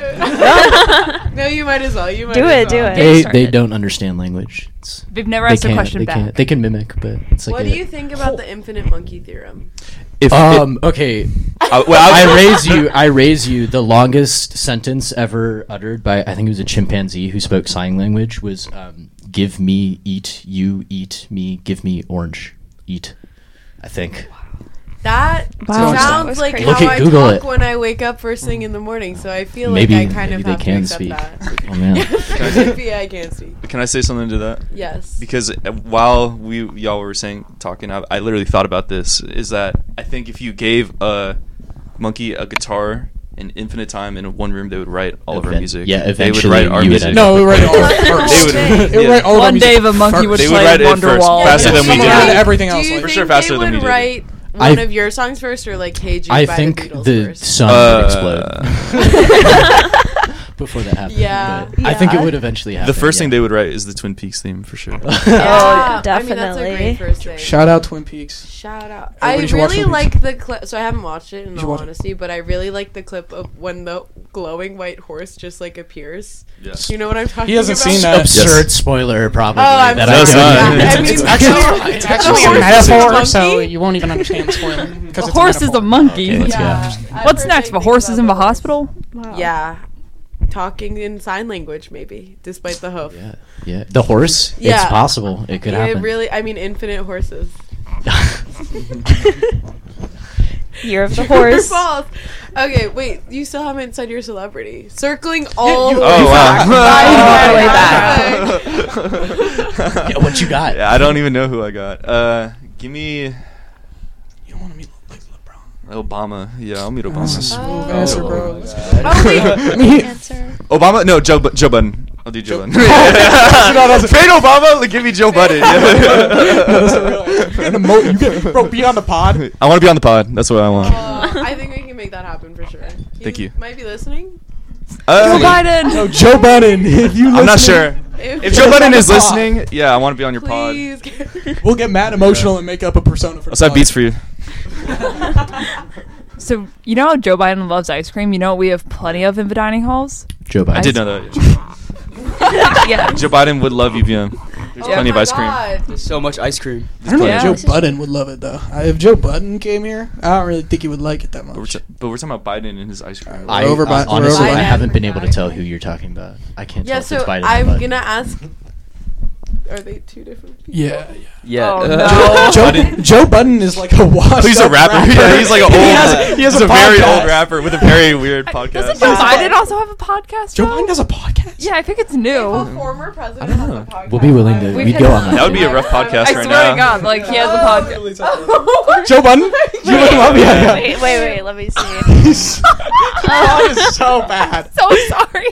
No, you might as well. You might Do as it, do well. it. They started. they don't understand language. It's, They've never they asked a can't- question they back. can't- They can mimic, but it's like. What a- do you think about the infinite monkey theorem? If Um. Okay. I, well, I, I raise you. I raise you. The longest sentence ever uttered by I think it was a chimpanzee who spoke sign language was um, "Give me eat, you eat me, give me orange, eat." I think. That Wow, that sounds was like crazy. Look how at I Google talk it. when I wake up first thing in the morning. So I feel Maybe like I kind maybe of they have to can accept speak. that. Oh man. Maybe I can speak. can I say something to that? Yes. Because uh, while we y'all were saying talking, I, I literally thought about this. Is that I think if you gave a monkey a guitar and infinite time in one room, they would write all of our Event- music. yeah, they would eventually write our you would music. end No, we write all of They it would- first. They They would write all of our One day, music the monkey would They first. would play write it Wonderwall. first, faster than we Someone did. had everything else. Do you like- For think sure faster they than would we did. write one I- of your songs first, or like "Hey Jude" I by think the Beatles the first? sun Uh, would explode before that happened. Yeah. but I think it Yeah. would eventually happen. The first thing yeah. they would write is the Twin Peaks theme for sure. Yeah, Oh, I mean, that's a definitely. great first thing. Shout out Twin Peaks. Shout out. I Everybody should watch really Twin like Peaks. the clip. So I haven't watched it in You should all watch it. honesty, but I really like the clip of when the glowing white horse just like appears. Yes. You know what I'm talking about? He hasn't seen that. absurd spoiler probably. Oh, I'm that so I sorry. don't It's- I mean, It's the- actually, it's the actually a horse is metaphor, monkey? so you won't even understand the spoiler. The horse is a monkey. Okay, let's Yeah. go. I've What's heard next? big The things horse is about in the horse. hospital? Wow. Yeah. Talking in sign language, maybe, despite the hoof. Yeah, yeah. The horse. Yeah. It's possible. It could Yeah, happen. really, I mean, infinite horses. Year of the True or horse. false? Okay, wait. You still haven't said your celebrity. Circling all you- the Oh, way wow. back. All the way back. Yeah, what you got? Yeah, I don't even know who I got. Uh, give me You don't want to meet like LeBron. Obama. Yeah, I'll meet Obama. That's a smooth Oh. answer, bro. Oh, wait. Answer. Obama? No, Joe. Bu- Joe Budden. I'll do Joe, Joe- Budden. No, that's- Trade Obama. Like, give me Joe Budden. That's a real answer. You get, emo- you get bro, be on the pod. I want to be on the pod. That's what I want. Uh, I think we can make that happen for sure. He Thank you. Might be listening. Uh, Joe Biden. No, Joe Budden. If you I'm not listening, sure. If, If Joe Budden on the is pod. listening, yeah, I want to be on your pod. please. We'll get mad emotional and make up a persona for the Let's have pod. beats for you. So, you know how Joe Biden loves ice cream? You know what we have plenty of in the dining halls? Joe Biden. I did know that. Yeah. Joe Biden would love U V M. There's Oh plenty of my ice cream. God. There's so much ice cream. I don't know Yeah. if Joe Budden would love it though. I, if Joe Budden came here, I don't really think he would like it that But we're, much. t- but we're talking about Biden and his ice cream. I, We're over by- uh, we're honestly, over I by- haven't been able to tell who you're talking about. I can't Yeah, tell if so it's Biden or I'm Biden. gonna ask. Are they two different people? Yeah, yeah. Yeah. Oh, Uh, no. Joe, Budden. Joe Budden is like a washed He's a up rapper. Yeah, he's like an old. He has, he has he's a, a, very podcast. old rapper with a very weird podcast. Doesn't Joe Biden also have a podcast? Joe though? Biden has a podcast? Yeah, I think it's If a new. former president I don't has know. a podcast, We'll be willing to- I would- we'd We've go had- on that. That would be a rough podcast I right swear now. to God, like he has a podcast. Oh. Joe Budden? Did you look him up? Yeah, yeah. Wait, wait, wait. Let me see. He's God is so bad. So sorry.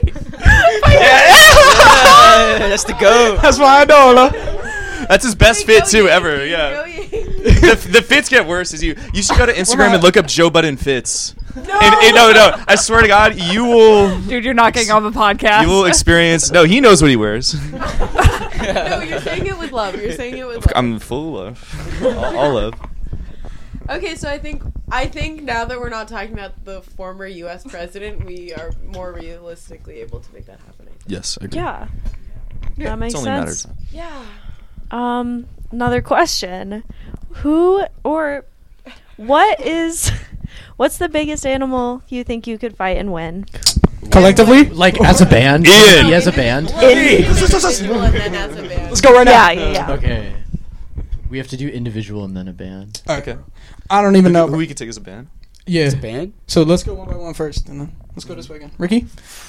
yeah, that's the go. That's why I know, lah. That's his best Go fit too Yankees, ever. go Yeah. Yankees. the, the fits get worse as you. You should go to Instagram and look up Joe Budden fits. No. And, and no, no. I swear to God, you will. Dude, you're not getting on the podcast. You will experience. No, he knows what he wears. No, you're saying it with love. You're saying it with love. I'm full of love. all, all love. Okay, so I think I think now that we're not talking about the former U S president, we are more realistically able to make that happen. I think. Yes, I agree. Yeah. That makes it's only a matter of sense. time. Yeah. Um, another question. Who or what is what's the biggest animal you think you could fight and win? Collectively? Like as a band. Ian. He as a band. Well, individual and then as a band. Let's go right now. Yeah, yeah, yeah. Okay. We have to do individual and then a band. Okay. I don't even know. Who we could take as a band? Yeah. Band? So let's go one by one first, and then let's go this way again. Ricky?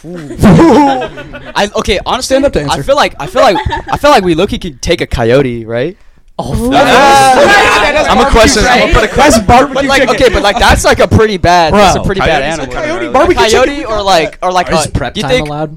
I okay. Honestly, Stand up to answer. I feel like I feel like I feel like we look. He could take a coyote, right? Oh, I'm a question. I'm gonna put a That's barbecue But like, chicken. okay, but like that's like a pretty bad. Bro, that's a pretty bad coyote's a animal. coyote. A Barbecue coyote chicken, or like or like Is uh, prep you time think, allowed?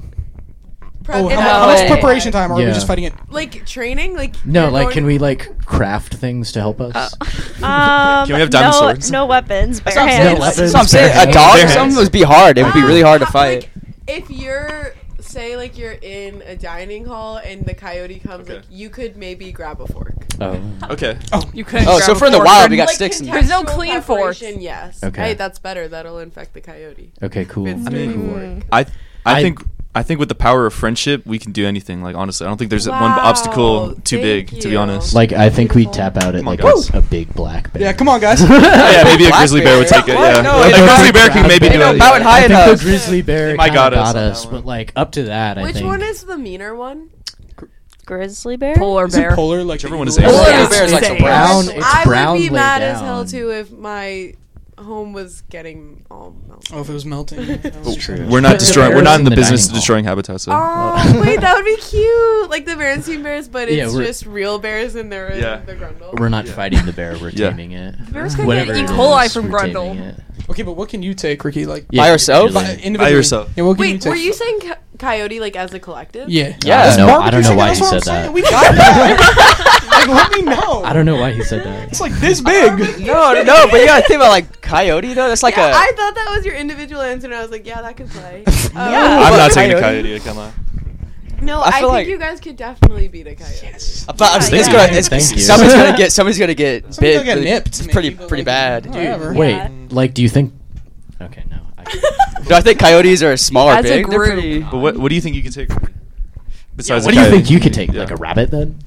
Oh, how, No how much way. preparation time are we Yeah. just fighting it? Like training, like No, you're like going- can we like craft things to help us? Um, Can we have diamond no, swords? no weapons, bare That's what I'm hands. saying. No That's weapons, what I'm saying. bare A dog or hands. something would be hard. It would be really hard to Um, fight. Like, if you're say like you're in a dining hall and the coyote comes, Okay. like you could maybe grab a fork. Oh. Okay. You couldn't Oh, grab so a for in the fork wild, and- we got Like sticks and There's no contextual clean forks. preparation, Yes. Okay. Hey, that's better. That'll infect the coyote. Okay, cool. It's I doing mean, fork. I I I- think I think with the power of friendship, we can do anything. Like honestly, I don't think there's one Wow, obstacle too thank big. To be you. honest. Like I think we Beautiful. tap out at Come on, like guys. a, a big black bear. Yeah, come on, guys. yeah, maybe a Black grizzly bear would bear? take it. What? Yeah, No, a it don't grizzly take bear can black maybe bear. do They it. don't bow yeah. it high I think enough. the grizzly bear They might kinda got us got on us, that but one. like up to that, I Which think. one is the meaner one? Grizzly bear? Polar Is it bear. polar? Like Whichever the one is eagle? Asian. Polar Yeah. bear is like It's some brown. brown. It's I brown would be laid mad as down. hell too if my home was getting all melted. Oh, if it was melting. That was true. We're not The destroying. We're bears not in the in the business dining of hall. destroying habitats. So. Oh, wait, that would be cute. Like the Berenstein Bears, but Yeah, it's we're- just real bears and they're in Yeah. the Grundle. We're not Yeah. fighting the bear. We're Yeah. taming it. Bears can Whatever get E. it coli is, from we're Grundle. taming it. Okay, but what can you take, Ricky? Like Yeah, By yourself? individually. by, individually. yourself. Yeah, what can you Wait, take? were you saying co- coyote like as a collective? Yeah. Yeah. That's No, I barbecue don't know chicken, why that's he what I'm said that. saying. We got that. Like, let me know. I don't know why he said that. It's like this big. No, no, no, but you gotta think about like coyote though. That's like yeah, a. I thought that was your individual answer, and I was like, yeah, that could play. Um, Yeah. I'm not Coyote? taking a coyote. I can't lie. No, I I, feel think like- you guys could definitely beat a coyote. Yes. I'm, I'm, Yeah, it's yeah. gonna, it's, Thank you. somebody's gonna get, somebody's gonna get Somebody's bit. gonna get really- nipped, It's pretty, maybe, but, pretty like, bad. whatever. Wait, Yeah. like, do you think? Okay, no. I, Do I think coyotes are small or As a big? They're group. pretty. But what what do you think you could take? Besides what a do you coyote? think you could take? Yeah. Like a rabbit then?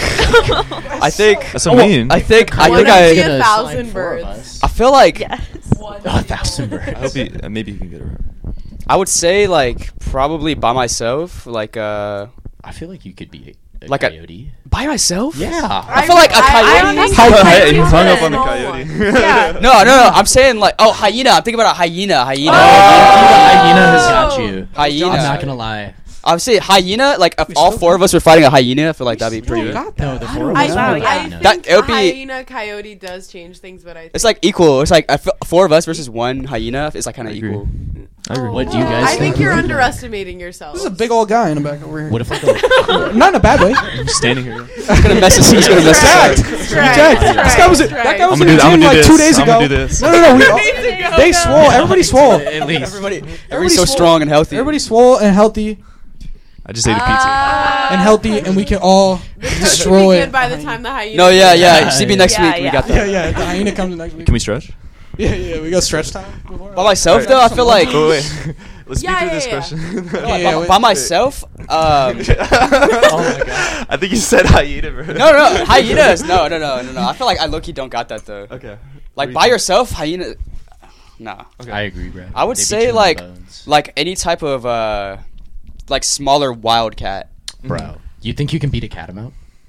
I think. That's what I mean. I think. I One think of I. the- Gonna a thousand select four of birds. us. I feel like Yes. A thousand birds. I hope you, uh, maybe you can get it right. I would say like probably by myself, like uh, I feel like you could be a, a Like a- coyote. by myself. yeah. I feel like a coyote- I, How- I, Hey, I, you hung up on the small coyote. one. Yeah. No, no, no. I'm saying like oh hyena. I'm thinking about a hyena. Hyena. The Oh. hyena has got you. Hyena. I'm not gonna lie. I would say hyena. Like if all four of us were fighting a hyena, I feel like that'd be pretty good. got No, that. the I four don't of I, us know. Wow, are yeah. I hyena. think That- it would be- hyena coyote does change things, but I think It's like equal. It's like I feel four of us versus one hyena. It's like kind I of agree. equal. I agree. What do you guys I think think? you're underestimating yourself. This is a big old guy in the back over here. What if like a, Not in a bad way. I'm standing here. He's gonna mess us. He's gonna mess Jacked. us up. You Right, jacked. right, This guy was that right. guy was I'm in gonna the do- I'm gym gonna do like two this. days I'm ago. gonna do this. No, no, no. We all, Two days ago, they no. swole. Everybody swole. at least? Everybody, everybody's Everybody's so swole. strong and healthy. Everybody swole and healthy I just ate a pizza. Ah. and healthy, and we can all This coach should be destroy good it. by the time the hyena. No, yeah, yeah. Yeah, See me yeah. next Yeah, week. We yeah. got Yeah, that. yeah. The hyena comes next week. Can we stretch? Yeah, yeah. We got stretch time. By myself though, I feel like Oh wait. Let's Yeah, speed through yeah, this yeah. question. Yeah, yeah, by, wait. by myself. Um, oh my god. I think you said hyena, bro. no, no, hyenas. No, no, no, no, no. I feel like I low-key don't got that though. Okay. Like by yourself, hyena. Nah. I agree, bro. I would They beat say you in the like bones. like any type of uh like smaller wildcat. bro. You think you can beat a catamount?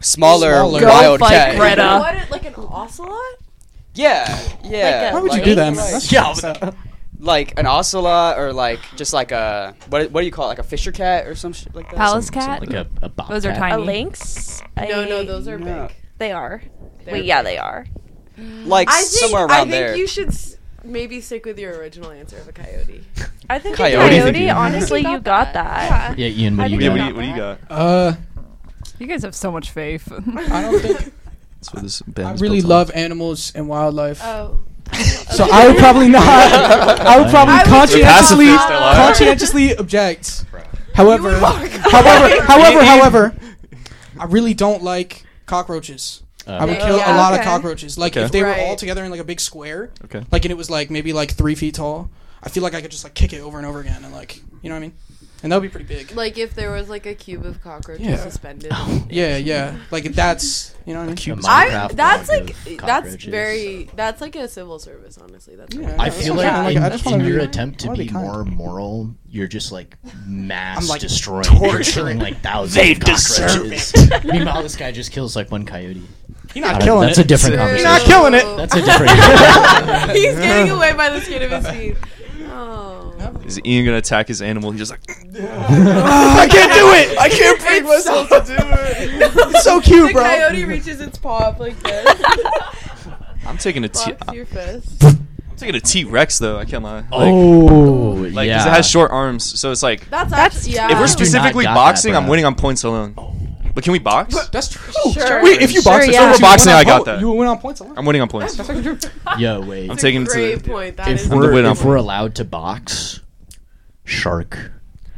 smaller, Smaller. Go wild fight cat. Greta. What? Like an ocelot? Yeah, yeah. a Why would you Like- do that, man? Like- That's Yeah, just- Like an ocelot, or like just like a what? What do you call it? Like a fisher cat or some shit like that. Palace Some- cat. Like a, a bobcat. Those are A tiny. lynx? No, no, I- those are No. big. They are. They're Wait, yeah, big. they are. Like I think, somewhere I around think there. you should s- maybe stick with your original answer of a coyote. I think Coyote. a What do you coyote, think, Ian? honestly, You you got got that. Yeah, Ian, what I do you think Yeah, got? what do you, what do you got? Uh, You guys have so much faith. I don't think That's what this band I is really built on. love animals and wildlife. Oh. So I would probably not. I would probably I was conscientiously, pacifist, I lied. conscientiously object. However, You are however, however, Ian- however, I really don't like cockroaches. Uh, I would Yeah. kill a Yeah, lot of okay. cockroaches. Like Okay. if they were Right. all together in like a big square, Okay. like and it was like maybe like three feet tall. I feel like I could just like kick it over and over again and like you know what I mean. And that would be pretty big. Like if there was like a cube of cockroaches Yeah. suspended. Yeah, yeah. Like that's you know what I mean. Cube I Minecraft that's log like of that's cockroaches. very that's like a civil service, honestly. That's Yeah, I that's feel what like, I'm saying. in, I just in wanna your be- attempt to I wanna be be kind. more moral, you're just like mass I'm, like, destroying. torturing. You're killing like thousands They of cockroaches. Meanwhile, this guy just kills like one coyote. You're I not don't- killing that's it. a different True. conversation. You're not killing it. That's a different. He's getting away by the skin of his teeth. Oh. Is Ian gonna attack his animal? He's just like, I can't do it. I can't bring It's myself so- to do it. It's so cute, The bro. coyote reaches its paw up like this. I'm taking a T. Blocks your fist. I'm taking a T Rex though. I can't lie. Like, Oh, like 'cause yeah. it has short arms, so it's like That's That's- actually yeah. if we're do not specifically got that, boxing, I'm bro. winning on points alone. But can we box? That's true. Sure. Wait, if you Sure, box, yeah. it, If we're you boxing, win on I got po- that. You will win on points alone. I'm winning on points. That's actually true. Yo, wait. I'm taking it to Great the. point. That if is I'm the we're, winner. if we're allowed to box, shark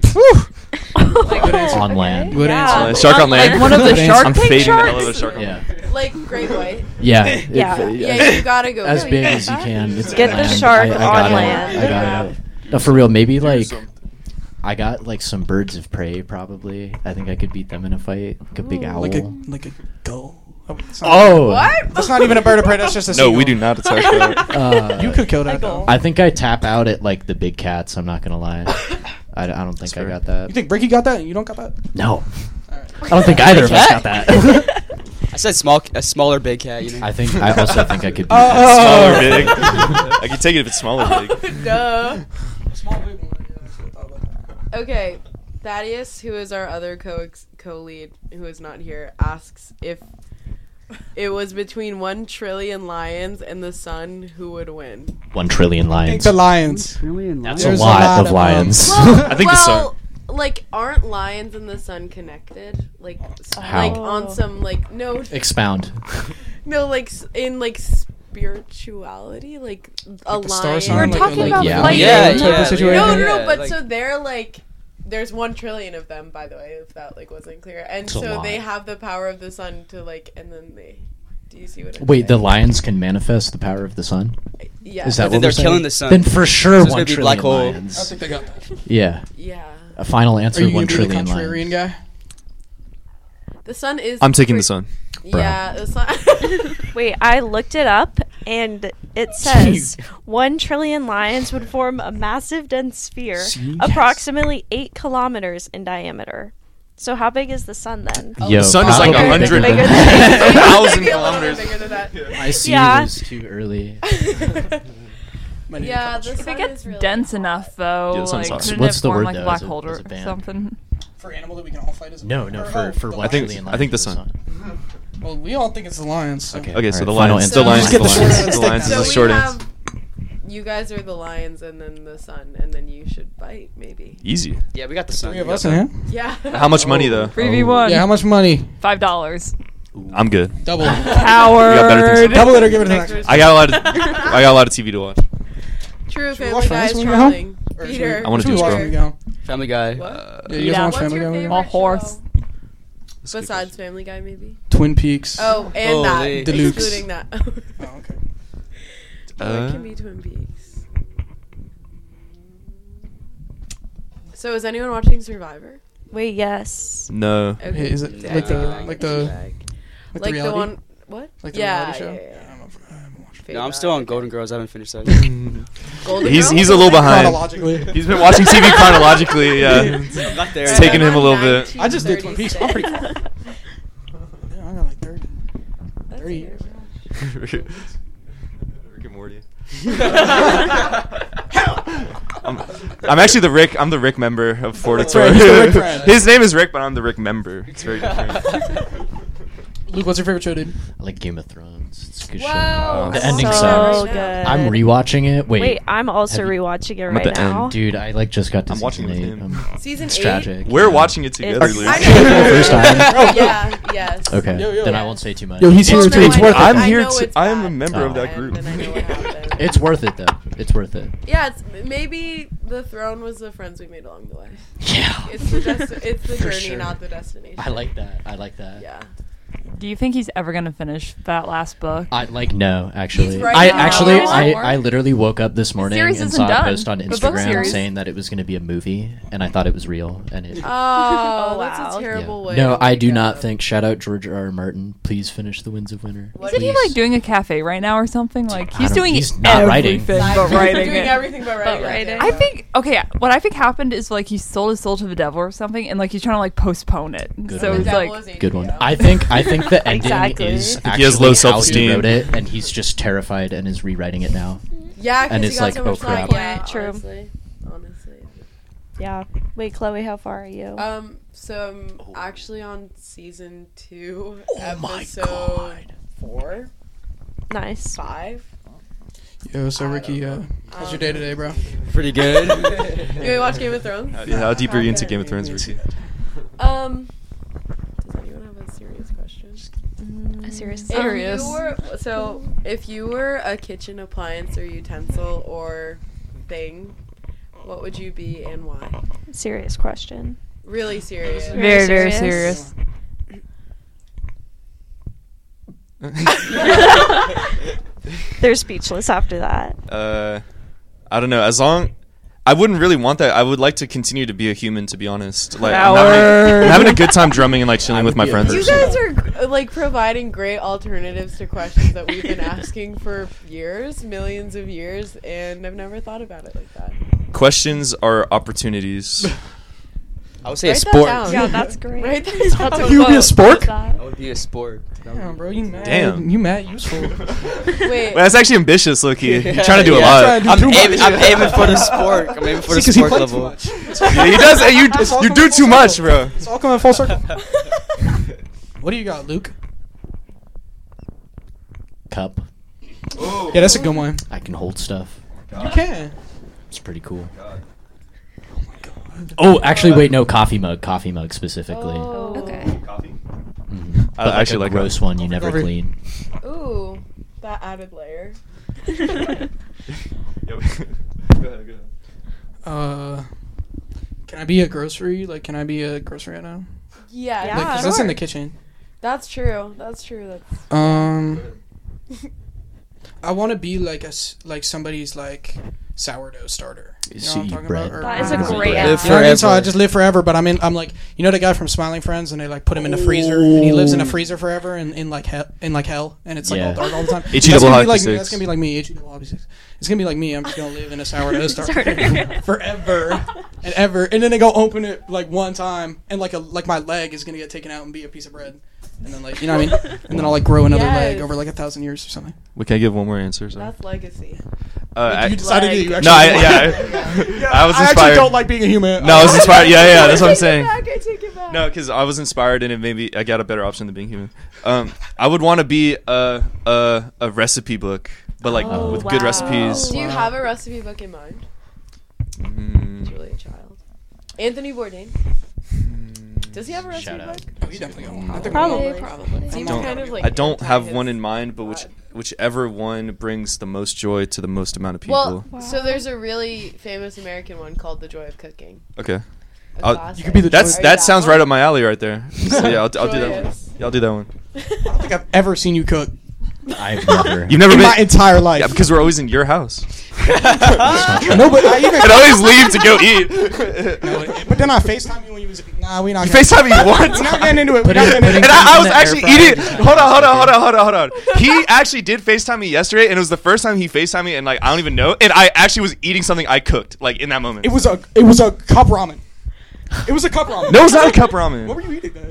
Good answer. on land. Good Yeah. answer. Uh, shark on land. Like one of the Good answer. shark I'm tank fading the sharks? hell out of shark on Yeah, land. like great white. yeah, Yeah. If- Yeah, you gotta go. as with big it. as you can. It's Get on the land. shark I, I on got land. It. I got it. No, for real. Maybe like I got like some birds of prey. Probably. I think I could beat them in a fight. Like a big owl. Like a like a gull. Oh, it's not- oh, What? That's not even a bird of prey. That's just a No, we seagull. do not attack that. Uh, You could kill that. gull. though. I think I tap out at like the big cats. I'm not gonna lie. I, I don't think I fair. got that. You think Bricky got that? and You don't got that? No, I don't think either of us got Cat? that. I said small, a smaller big cat. You know. I think I also think I could beat Oh. that. Smaller or big. I can take it if it's smaller or big. Duh. Small big one. Yeah, I should've thought about that. Okay, Thaddeus, who is our other co co-lead, who is not here, asks if it was between one trillion lions and the sun, who would win? One trillion I think lions. the lions. That's There's a a lot, lot of of lions. I think the sun. Well, like, aren't lions and the sun connected? Like, s- How? like on some like no, Expound. no, like s- in like spirituality, like a Like the star lion. sign, We're like a, talking like, about yeah. lightning. Yeah, type yeah, of situation. No, no, no. Yeah, but like- so they're like, there's one trillion of them, by the way, if that like wasn't clear, and It's a so lot. they have the power of the sun to like, and then they. Do you see what? I'm Wait, the saying? lions can manifest the power of the sun? Yeah. Is that But then what they're we're saying? killing the sun. Then for sure, So it's one gonna be trillion black hole. I lions. think they got that. Yeah, Yeah. a final Are answer. you One gonna be the trillion contrarian lions. guy? The sun is. I'm taking pre- the sun. Yeah, the sun. Wait, I looked it up, and it says one trillion lions would form a massive dense sphere, See? approximately eight kilometers in diameter. So how big is the sun then? Yo, The sun is like probably- a hundred, Bigger a than- thousand Maybe a little bit kilometers. bigger than that. I see Yeah. it was too early. Might need a Yeah, couple the checks. If it sun gets is really dense hot. enough, though, Yeah, the sun's like hot. couldn't What's it the form word, like a though, black as a- hole as or a band? something? For animal that we can all fight as a No, no, or- for oh, for the one I think- trillion lions. I think the is sun. Well, we all think it's the lions. So. Okay. Okay, so Alright, the final lions. answer. The lions. Just The get the lions. short The lions is So the we short have. answer. You guys are the lions, and then the sun, and then you should fight, maybe. Easy. Yeah, we got the sun. Three of We got us in that. here. Yeah. How much money though? three v one. Yeah, how much money? Five dollars. I'm good. Double. Coward. got better things to do. Double it or give it to the Next next. person. I got a lot of. I got a lot of T V to watch. True Should we Family watch Guy Friends is when we go home? trolling. Or should Peter. we- I wanna should we do watch Star. when we go? Family Guy. What? Uh, Yeah, you Yeah. guys watch What's Family your Guy? when we favorite go? All horse. show? that's a good Besides question. Family Guy, maybe. Twin Peaks. Oh, and Holy. that. Deluxe. Excluding that. Oh, okay. Or it Uh, can be Twin Peaks. So is anyone watching Survivor? Wait, yes. No. Okay. Hey, is it Teabag, like the- teabag, like the- teabag. Like, like the the reality? one? What? Like the yeah, reality show? yeah, yeah. I don't know if I haven't watched it. No, I'm still on Golden Girls. I haven't finished that. Golden He's Girls? he's a little behind. Chronologically. He's been watching T V chronologically. Yeah. I'm not there. It's yet. taking him a little bit. I just did Twin Peaks. I'm pretty. thirty-six. Yeah, I got thirty years. Rick and Morty. I'm, I'm actually the Rick. I'm the Rick member of Fortitude. He's the Rick friend. His name is Rick, but I'm the Rick member. It's very different. Luke, what's your favorite show, dude? I like Game of Thrones. It's a good Wow. show. The So ending good. sucks. I'm Good. rewatching it. Wait, Wait, I'm also have you- rewatching it I'm at right the end. now. dude, I like just got to I'm season watching it with eight. him. Um, Season it's eight? tragic. We're yeah. watching it together, It's- Luke. I know. First time? Yeah, yes. Okay, Yo, yo. then I won't say too much. Yo, he's It's- here too. It's I worth know- it. I'm I here know to- it's I am bad. a member of Oh. that group. And I know what happened. It's worth it though. It's worth it. Yeah, it's maybe the throne was the friends we made along the way. Yeah. It's the desti- it's the For journey, sure. not the destination. I like that. I like that. Yeah. Do you think he's ever gonna finish that last book? I like no, actually. He's right I now. actually There's I, more. I literally woke up this morning series and isn't saw a done. post on The book Instagram series. saying that it was going to be a movie, and I thought it was real. And it. Oh, Oh, that's wow. a terrible yeah. way. No, to I wake do not up. think. Shout out George R. R. Martin. Please finish The Winds of Winter. What Isn't he Please. like doing a cafe right now or something? Like I he's don't- doing he's not writing. everything Like, but writing doing it. everything but writing. But writing. it. I think okay. What I think happened is like he sold his soul to the devil or something, and like he's trying to like postpone it. Good so one. it's The devil like is H B O. Good one. I think. I think the ending Exactly. is I think he has actually low how self-esteem. he wrote it, and he's just terrified and is rewriting it now. Yeah, 'cause And he it's got like, so oh, much crap. time. Yeah, True. Honestly, honestly. Yeah. Wait, Chloe, how far are you? Um, so I'm actually on season two, Oh my episode God. four, Nice. five. Yo, so I Ricky, uh, don't know. how's your Um, day today, bro? Pretty good. You want watch Game of Thrones? Yeah, how deep are you into Okay. Game of Thrones, Ricky? Um, does anyone have a serious question? A serious. If Serious. you were, so, if you were a kitchen appliance or utensil or thing, what would you be and why? Serious question. Really serious. very very serious. serious. They're speechless after that. Uh, I don't know. As long, I wouldn't really want that. I would like to continue to be a human, to be honest. Like, I'm having, I'm having a good time drumming and like chilling I with would my be a friends. You person. guys are uh, like providing great alternatives to questions that we've been asking for years, millions of years, and I've never thought about it like that. Questions are opportunities. I would say a Write that sport. down. Yeah, that's great. Write that down. You would be a spork? I would be a sport. Damn, bro, you mad? Damn. You mad useful. Wait, Well, that's actually ambitious, Loki. You're trying to do a Yeah. lot. Trying to do I'm too aiming, much. I'm aiming for the sport. I'm aiming for the See, 'cause he sport played too level. much. Yeah, he does. You It's all you coming do full too much, circle. bro. It's all coming full circle. What do you got, Luke? Cup. Yeah, that's a good one. I can hold stuff. You can. It's pretty cool. Oh, actually, wait, no, coffee mug, coffee mug specifically. Oh. Okay. Mhm. I But like actually a like gross that. one you never Over. clean. Ooh, that added layer. Yeah, go ahead, go ahead. Uh, can I be a grocery? Like, can I be a grocery item? Yeah, Yeah. Like, 'cause sure. that's in the kitchen. That's true. That's true. That's Um, I want to be like a s- like somebody's like sourdough starter. You know So what I'm you talking bread. about? Or- That is a Live great Live app. You know what I mean? So I forever. just live forever, but I'm in. I'm like, you know, the guy from Smiling Friends, and they like put him in a freezer, and he lives in a freezer forever, and in like hell, in like hell, and it's like Yeah. all dark all the time. H E That's double gonna be hockey like sticks. that's gonna be like me. H E double hockey sticks. It's gonna be like me. I'm just gonna live in a sourdough starter Starter. forever and ever, and then they go open it like one time, and like a like my leg is gonna get taken out and be a piece of bread, and then like you know what I mean, and then I'll like grow another leg Yes. over like a thousand years or something. We can I give one more answer. Sorry. that's legacy. Uh, I, you decided that you actually no, I, don't yeah, like- I was I inspired. actually don't like being a human. No, I was inspired. Yeah, yeah, that's what I'm I take saying. it back, I take it back. No, because I was inspired and it maybe I got a better option than being human. Um, I would want to be a, a a recipe book, but like Oh, with good wow. recipes. Do you have a recipe book in mind? Mm, Julia Child. Anthony Bourdain. Does he have a recipe Shout out. book? Oh, you definitely got one. I think Probably. Probably. Seems don't- kind of like I don't have anti one his in mind, but which vibe. whichever one brings the most joy to the most amount of people. Well, so there's a really famous American one called The Joy of Cooking. okay, A I'll- classic. You could be the that's Are you that down? sounds right up my alley right there. So yeah, I'll, I'll do that. One. Joyous. Yeah, I'll do that one. I don't think I've ever seen you cook I've never. You've never in been. my entire life. Yeah, because we're always in your house. no, but I even. I'd always leave to go eat. No, but then I FaceTime you when you was. Nah, we not. You gonna- FaceTime me We're once. not getting into it. We're Put not it- getting into putting it. And I, I in was the actually air fryer eating. just Hold on, hold on, hold second. on, hold on, hold on. He actually did FaceTime me yesterday, and it was the first time he FaceTimed me, and like I don't even know. And I actually was eating something I cooked, like in that moment. It was a. It was a cup ramen. It was a cup ramen. No, it's not a cup What ramen. were you eating? Though? It looked like a cup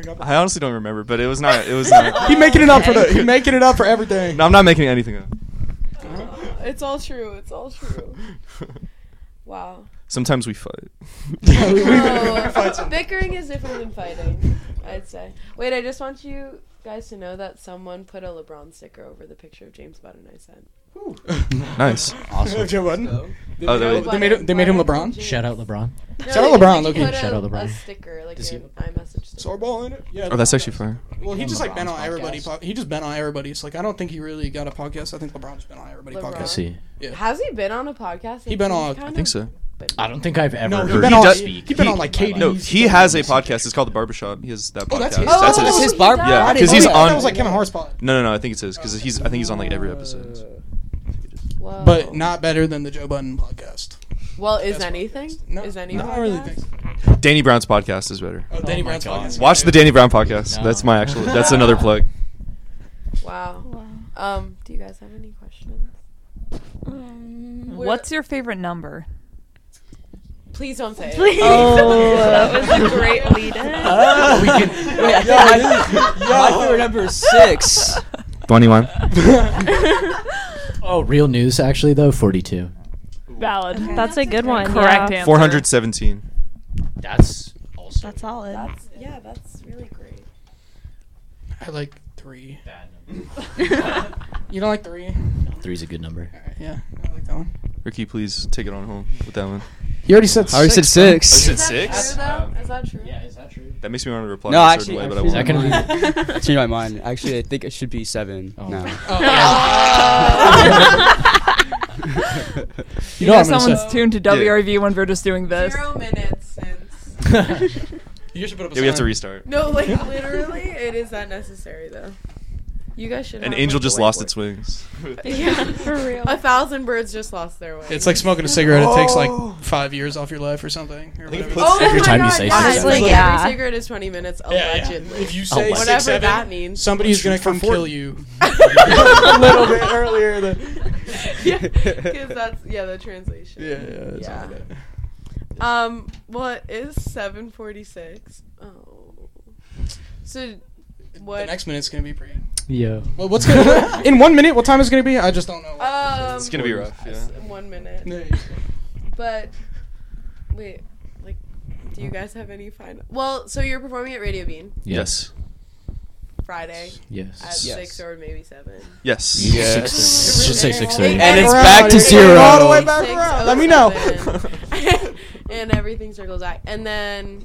up? I honestly don't remember, but it was not. It was not. He making it up for the. He making it up for everything. No, I'm not making anything up. It's all true. It's all true. Wow. Sometimes we fight. Yeah, we- we- Oh, bickering is different than fighting, I'd say. Wait, I just want you guys to know that someone put a LeBron sticker over the picture of James Button I sent. Nice. Awesome. Joe Budden. They, Oh, made, they- they made him. They made him LeBron. James. Shout out LeBron. No, Shout out they just, LeBron, like, low-key. put a- Shout out LeBron. A sticker, like Does he- an iMessage sticker. Sorball in it. Yeah. Oh, that's actually fire. Well, he On just like been LeBron's on everybody. podcast. Po- he just been on everybody. It's like I don't think he really got a podcast. I think LeBron's been on everybody LeBron. I podcast. see. Yeah. Has he been on a podcast? He been on- Kind I think of so. been- I don't think I've ever No, he heard been him on. does- speak. He been he- on like K D. No, he has a podcast. It's called The Barbershop. He has that podcast. Oh, that's his. Oh, That's That's his. his he bar- does? Yeah, I didn't 'cause know he's that. on- That was like Kevin Hart's pod, No, no, no. I think it's his because he's. I think he's on like every episode. Whoa. but not better than the Joe Budden podcast. Well, is That's anything? No, is any no, I podcast? really think. Danny Brown's podcast is better. Oh, Danny my Brown's God. podcast. Watch the Danny Brown podcast. No. That's my actual. That's another plug. Wow. Wow. Um, do you guys have any questions? Um, We're- What's your favorite number? Please don't say Please. it. Oh, that was a great lead-in. we can. Wait, I think my, my favorite number is six. twenty-one. Oh, real news actually though, forty-two. Valid. That's a good one. Correct yeah. answer. four hundred seventeen. That's also That's solid. That's yeah, that's really great. I like three. bad number. You don't like three? Three's a good number. Alright, yeah, I like that one. Ricky, please take it on home with that one. You already said. I already said six, six. Oh, you Is said that six? true, though? Um, Is that true? Yeah, is that true? That makes me want to reply No, a actually, certain way, but I actually, won't. Is that gonna I changed my mind. Actually, I think it should be seven Oh. now. Oh, You know know, what I'm gonna someone's say. tuned to W R V when we're just doing this. Zero minutes since. You should put up a Yeah, we have to sign. restart. No, like literally, it is that necessary though. You guys should. An have, angel like, just the lost whiteboard. its wings. Yeah, For real. A thousand birds just lost their way. It's like smoking a cigarette. It takes like five years off your life or something. Or I think it whatever. puts- Oh Every my time you God, say yeah, six, it's like, like yeah. every cigarette is twenty minutes Yeah, yeah. allegedly. If you Oh, say like- six, Whatever seven, that means. somebody's gonna For come four- kill you a little bit earlier than. Yeah, because that's yeah the translation. Yeah, yeah. It's Yeah. all good. Um, what is seven forty six? Oh, so The what? next minute's gonna be pretty. Yeah. Well, what's gonna in one minute? What time is it gonna be? I just don't know. Um, It's gonna be rough, yeah. s- One minute. There you go. But wait, like, do you guys have any final? Well, so you're performing at Radio Bean Yes. Friday Yes. at Yes. six or maybe seven. Yes. Six, let's just say six thirty. And it's Around, back to you're zero. All the way back Six around. oh Let me know. seven. And everything circles back. And then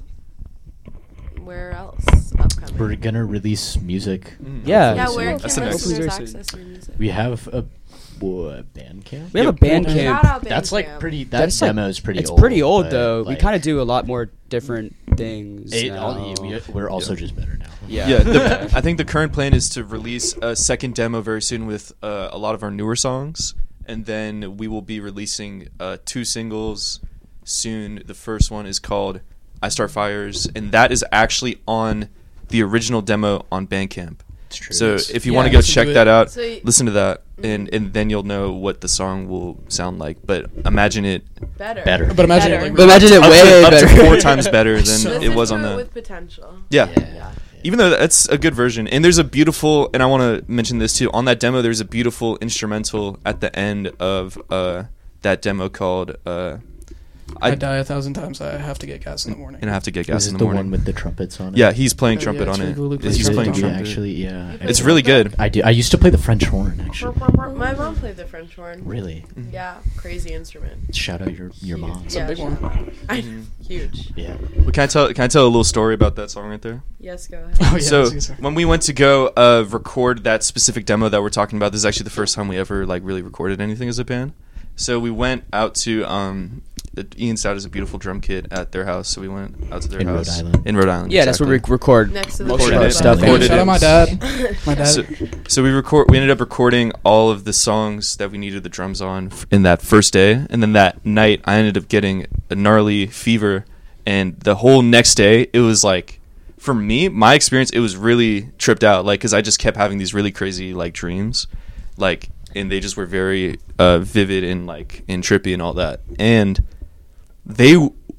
where else upcoming? We're gonna release music. Yeah. yeah, so where That's can the next- listeners Hopefully very access your music? We have a what, Bandcamp. We have a Yeah, band well, camp. Shout out That's like Bandcamp. pretty. That That's like- demo is pretty it's old. pretty old but, though. we like, kind of do a lot more different things. it- now. all- we- We're also Yeah. just better now. Yeah. Yeah, the, I think the current plan is to release a second demo very soon with uh, a lot of our newer songs, and then we will be releasing uh, two singles soon. The first one is called "I Start Fires," and that is actually on the original demo on Bandcamp. It's true. So It's- if you Yeah, want to go listen check to that it. out, So y- listen to that, and and then you'll know what the song will sound like. But imagine it Better. Better. But imagine Better. it. Like, But imagine it up, way to, up better. to four times better than So- it Listen was to on it the. with potential. Yeah. Yeah. Even though that's a good version, and there's a beautiful, and I want to mention this too. On that demo, there's a beautiful instrumental at the end of uh, that demo called uh, I, I, die a thousand times. I have to get gas in the morning. and I have to get Is gas it in the, the morning. one with the trumpets on it? Yeah, he's playing Oh, yeah, trumpet it's on really it. cool. Luke plays He's Is it- playing do you trumpet. actually, yeah. You play It's the really trumpet? good. I do. I used to play the French horn actually. My mom played the French horn. Really? Yeah, crazy instrument. Shout out your your mom. It's a big one. I, Mhm. huge. Yeah. Well, can I tell? Can I tell a little story about that song right there? Yes, go ahead. Oh yeah. so that's easy. when we went to go uh, record that specific demo that we're talking about, this is actually the first time we ever like really recorded anything as a band. So we went out to um, Ian Stout is a beautiful drum kit at their house. So we went out to their In Rhode house Island. in Rhode Island. Yeah, that's where we exactly. record. Next to the most of Recorded our it. stuff. Recorded Shout it. out my dad. My dad. So, so we record. We ended up recording all of the songs that we needed the drums on f- in that first day, and then that night I ended up getting a gnarly fever, and the whole next day it was like, for me, my experience, it was really tripped out, like because I just kept having these really crazy like dreams, like, and they just were very uh, vivid and like and trippy and all that, and they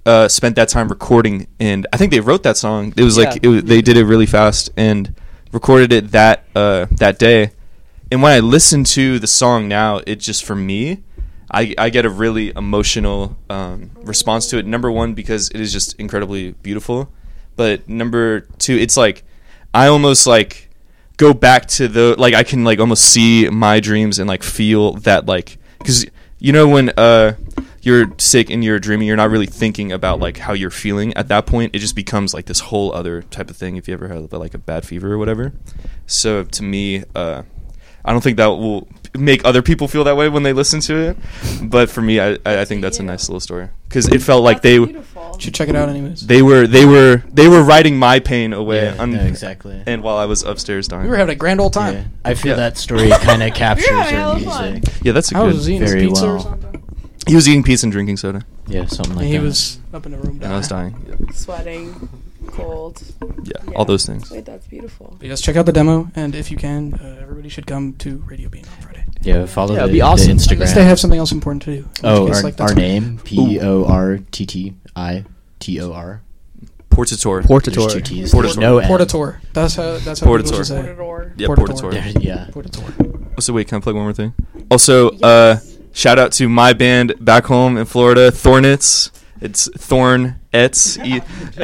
uh, spent that time recording, and I think they wrote that song. It was like Yeah. it was, they did it really fast and recorded it that uh, that day. And when I listen to the song now, it just for me, I, I get a really emotional um, response to it. Number one, because it is just incredibly beautiful, but number two, it's like I almost like go back to the like I can like almost see my dreams and like feel that like because you know when uh you're sick and you're dreaming, you're not really thinking about like how you're feeling at that point. It just becomes like this whole other type of thing if you ever had like a bad fever or whatever. So to me, uh I don't think that will make other people feel that way when they listen to it, but for me, I I think that's a nice little story because it felt like they You should check it out anyways. they were they were they were writing my pain away. Yeah, un- no, exactly. And while I was upstairs dying, We were having a grand old time. Yeah. I feel Yeah. that story kind of captures having her hella fun. music. yeah, that's a I good. was eating very pizza or well. something. He was eating pizza and drinking soda, Yeah, something like And he that. was up in the room and I was dying. Sweating, cold. Yeah, Yeah. all those things. Wait, that's beautiful. But yes, check out the demo, and if you can, uh, everybody should come to Radio Bean on Friday. Yeah, follow Yeah, the, it'd be the awesome. Instagram. Unless they have something else important to do. in which oh, case, our, like, that's our fine. name P O R T T I T O R. Portator. There's Portator. two T's. Portator. There's no N. Portator. That's how. That's how Portator. people should say. it. Portador. Yeah, Portator. Portator. There- yeah. Portator. So wait, can I plug one more thing? Also, uh, shout out to my band back home in Florida, Thornets. It's Thorn Ets, E-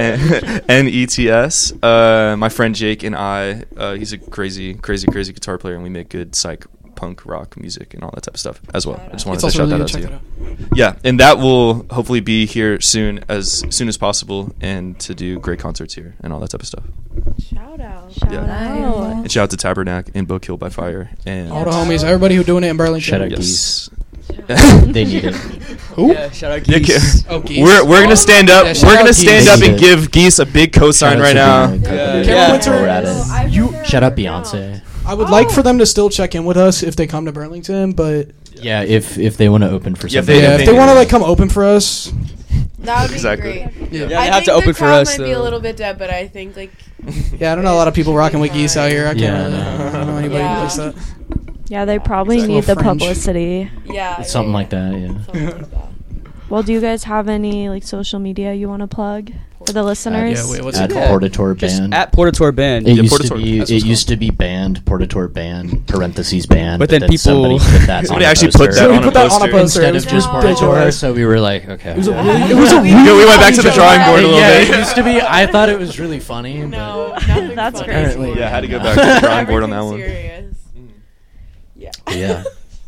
N E T S. Uh, my friend Jake and I, uh, he's a crazy, crazy, crazy guitar player, and we make good psych punk rock music and all that type of stuff as well. I just wanted It's to also shout really that good. out Check to it you. out. Yeah, and that will hopefully be here soon, as soon as possible, and to do great concerts here and all that type of stuff. Shout out. Shout Yeah. out. And shout out to Tabernacle and Book Hill by Fire and All the homies, everybody who doing it in Burlington. Shout out yes. They need it. Who? Yeah, shout out Yeah, Geese. Oh, Geese. We're we're gonna stand up. Yeah, shout we're out gonna stand Geese. up and give Geese a big cosign Shout out right to now. Sabrina Yeah. Carpenter. Cameron Winter- We're at it. I've You- been there Shout out right now. Beyonce. I would like for them to still check in with us if they come to Burlington, but Yeah, if if they want to open for Yeah, if something. they- yeah, if if they they want to do. like come open for us, That would be Exactly. great. yeah, Yeah, yeah. they I have think to the open for crowd us, might be a though. little bit dead, but I think like I don't know a lot of people rocking with Geese out here. I can't. Yeah, really, no. I don't know anybody Yeah. who likes that. Yeah, they probably It's a need little the fringe. publicity. yeah, It's something yeah, like that, yeah. Something like that. Well, do you guys have any like social media you want to plug for the listeners? Yeah, wait, what's At it Yeah. called? Portator Just Band. at Portator Band. It Yeah, used to Portator. be That's it what's used to be band Portator Band parentheses band, But then people- somebody put that Somebody on a actually poster. put that Somebody on a put that on a poster. poster. instead of It just No. Portator. So we were like, okay. It was a yeah. really, it was a really Yeah, we went back to the funny drawing joke. board a little yeah, bit. it used to be. I thought it was really funny. but- No, nothing That's funny. crazy. Apparently. Yeah, I had to go back to the drawing board on that one. Everything's serious. Yeah. But yeah.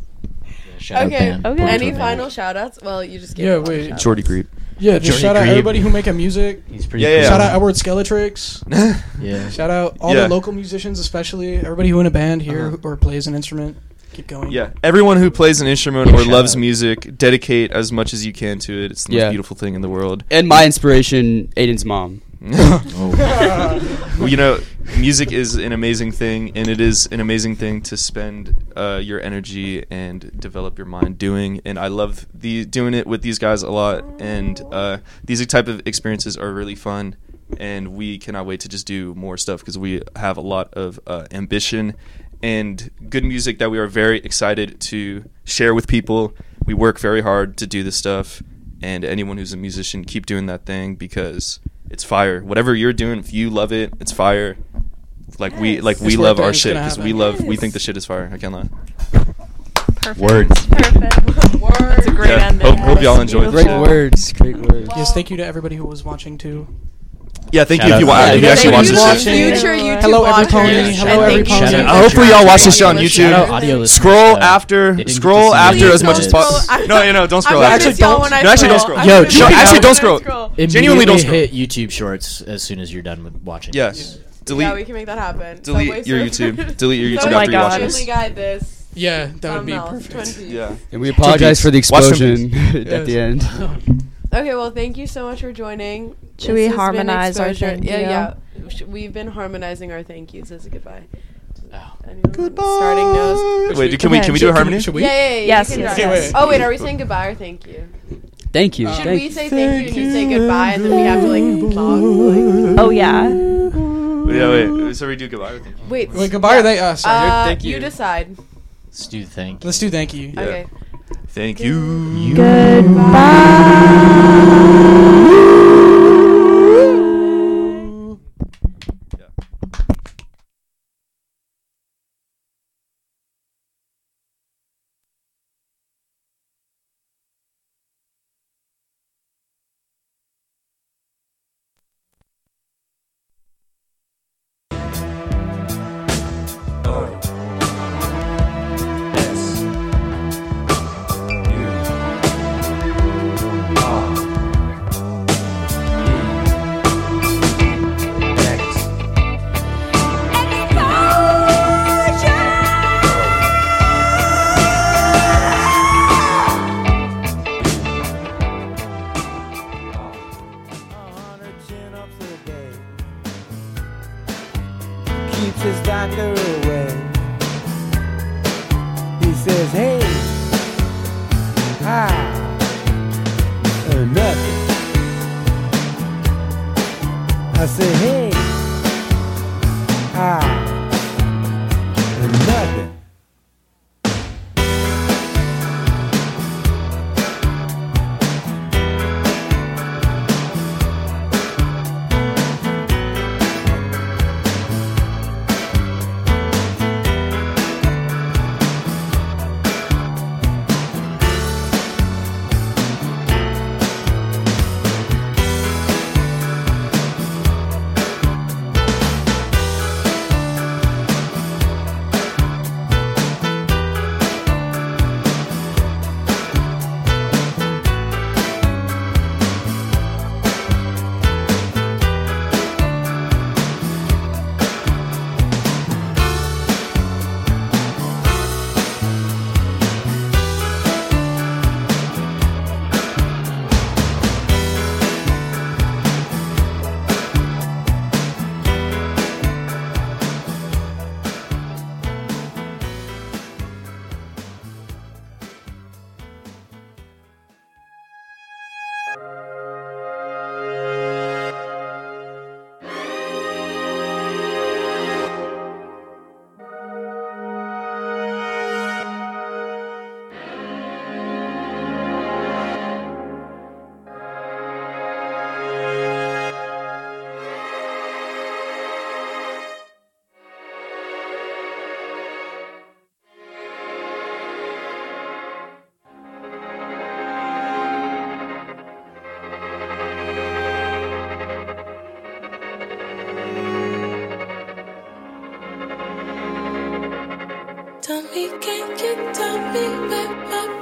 Shout out Okay. band, Okay. Portator Any Band. final shout outs? Well, you just gave Yeah, a lot of wait. shout-outs. Jordy Creep. Yeah, just Jordy shout out Creep. everybody who making music. He's pretty Yeah, cool. yeah. Shout out Edward Skeletrix. Yeah. Shout out all Yeah. the local musicians, especially everybody who in a band here Uh-huh. who- or plays an instrument. Keep going. Yeah, everyone who plays an instrument Yeah, or shout loves out. music, dedicate as much as you can to it. It's the Yeah. most beautiful thing in the world. And my inspiration, Aiden's mom. Oh. Well, you know, music is an amazing thing, and it is an amazing thing to spend uh, your energy and develop your mind doing. And I love the doing it with these guys a lot. And uh, these type of experiences are really fun, and we cannot wait to just do more stuff because we have a lot of uh, ambition and good music that we are very excited to share with people. We work very hard to do this stuff, and anyone who's a musician, keep doing that thing because it's fire. Whatever you're doing, if you love it, it's fire. Like we like we It's love worth it. our It's shit gonna because we happen. love we Yes. think the shit is fire. I can't lie. Perfect. Words. Perfect. Words. That's a great Yeah, ending. Hope, hope y'all enjoyed the Great show. words. Great words. Yes, thank you to everybody who was watching too. Yeah, thank Shout you if you, out wa- to if you everybody. actually Thank watch you this for shit. Future watching. YouTube Hello, every watchers. pony. And Hello, thank every you pony. to Uh, hopefully y'all watch this shit on everyone YouTube. Shout out audio listeners. Scroll uh, after, they didn't get scroll to see after it, as much but- as possible. No, you know, don't scroll I'm gonna after. miss y'all when I No, actually, don't scroll. scroll. I'm Yo, gonna no, miss actually, y'all don't when I scroll. scroll. Genuinely don't Immediately scroll. hit YouTube Shorts as soon as you're done with watching. Yes. Delete. Yeah, we can make that happen. delete Subway your Surfer. YouTube. Delete your YouTube Subway Oh my after you watch God. this. Family Guy this. Yeah, that would be Something else. perfect. Twin Peaks. Yeah. And we apologize for the Peaks. Watch Twin explosion at Yes. the end. Okay, well, thank you so much for joining. Should This we has been harmonize our Exposure. thank yeah, you? Yeah, Sh- We've been harmonizing our thank yous as a goodbye. Oh. Anyone Goodbye. starting nose? Wait, can we can we do a Okay. harmony? Should we? Yeah, yeah, yeah. Yes, you can yes, try. yes. Oh, wait, are we saying goodbye or thank you? Thank you. Uh, Should Thank we say thank you and you say goodbye and then we have to, like, talk? Like, Oh yeah. Yeah, wait. So we do goodbye. or thank you? wait. Wait, goodbye or they? Uh, sorry. Uh, Thank you you. decide. Stu, thank you. Let's do thank you. Yeah. Okay. Thank you. You- Goodbye. keeps his doctor away. He says, hey, hi, or nothing. I say, hey, hi, or nothing. Tell me, can you tell me where my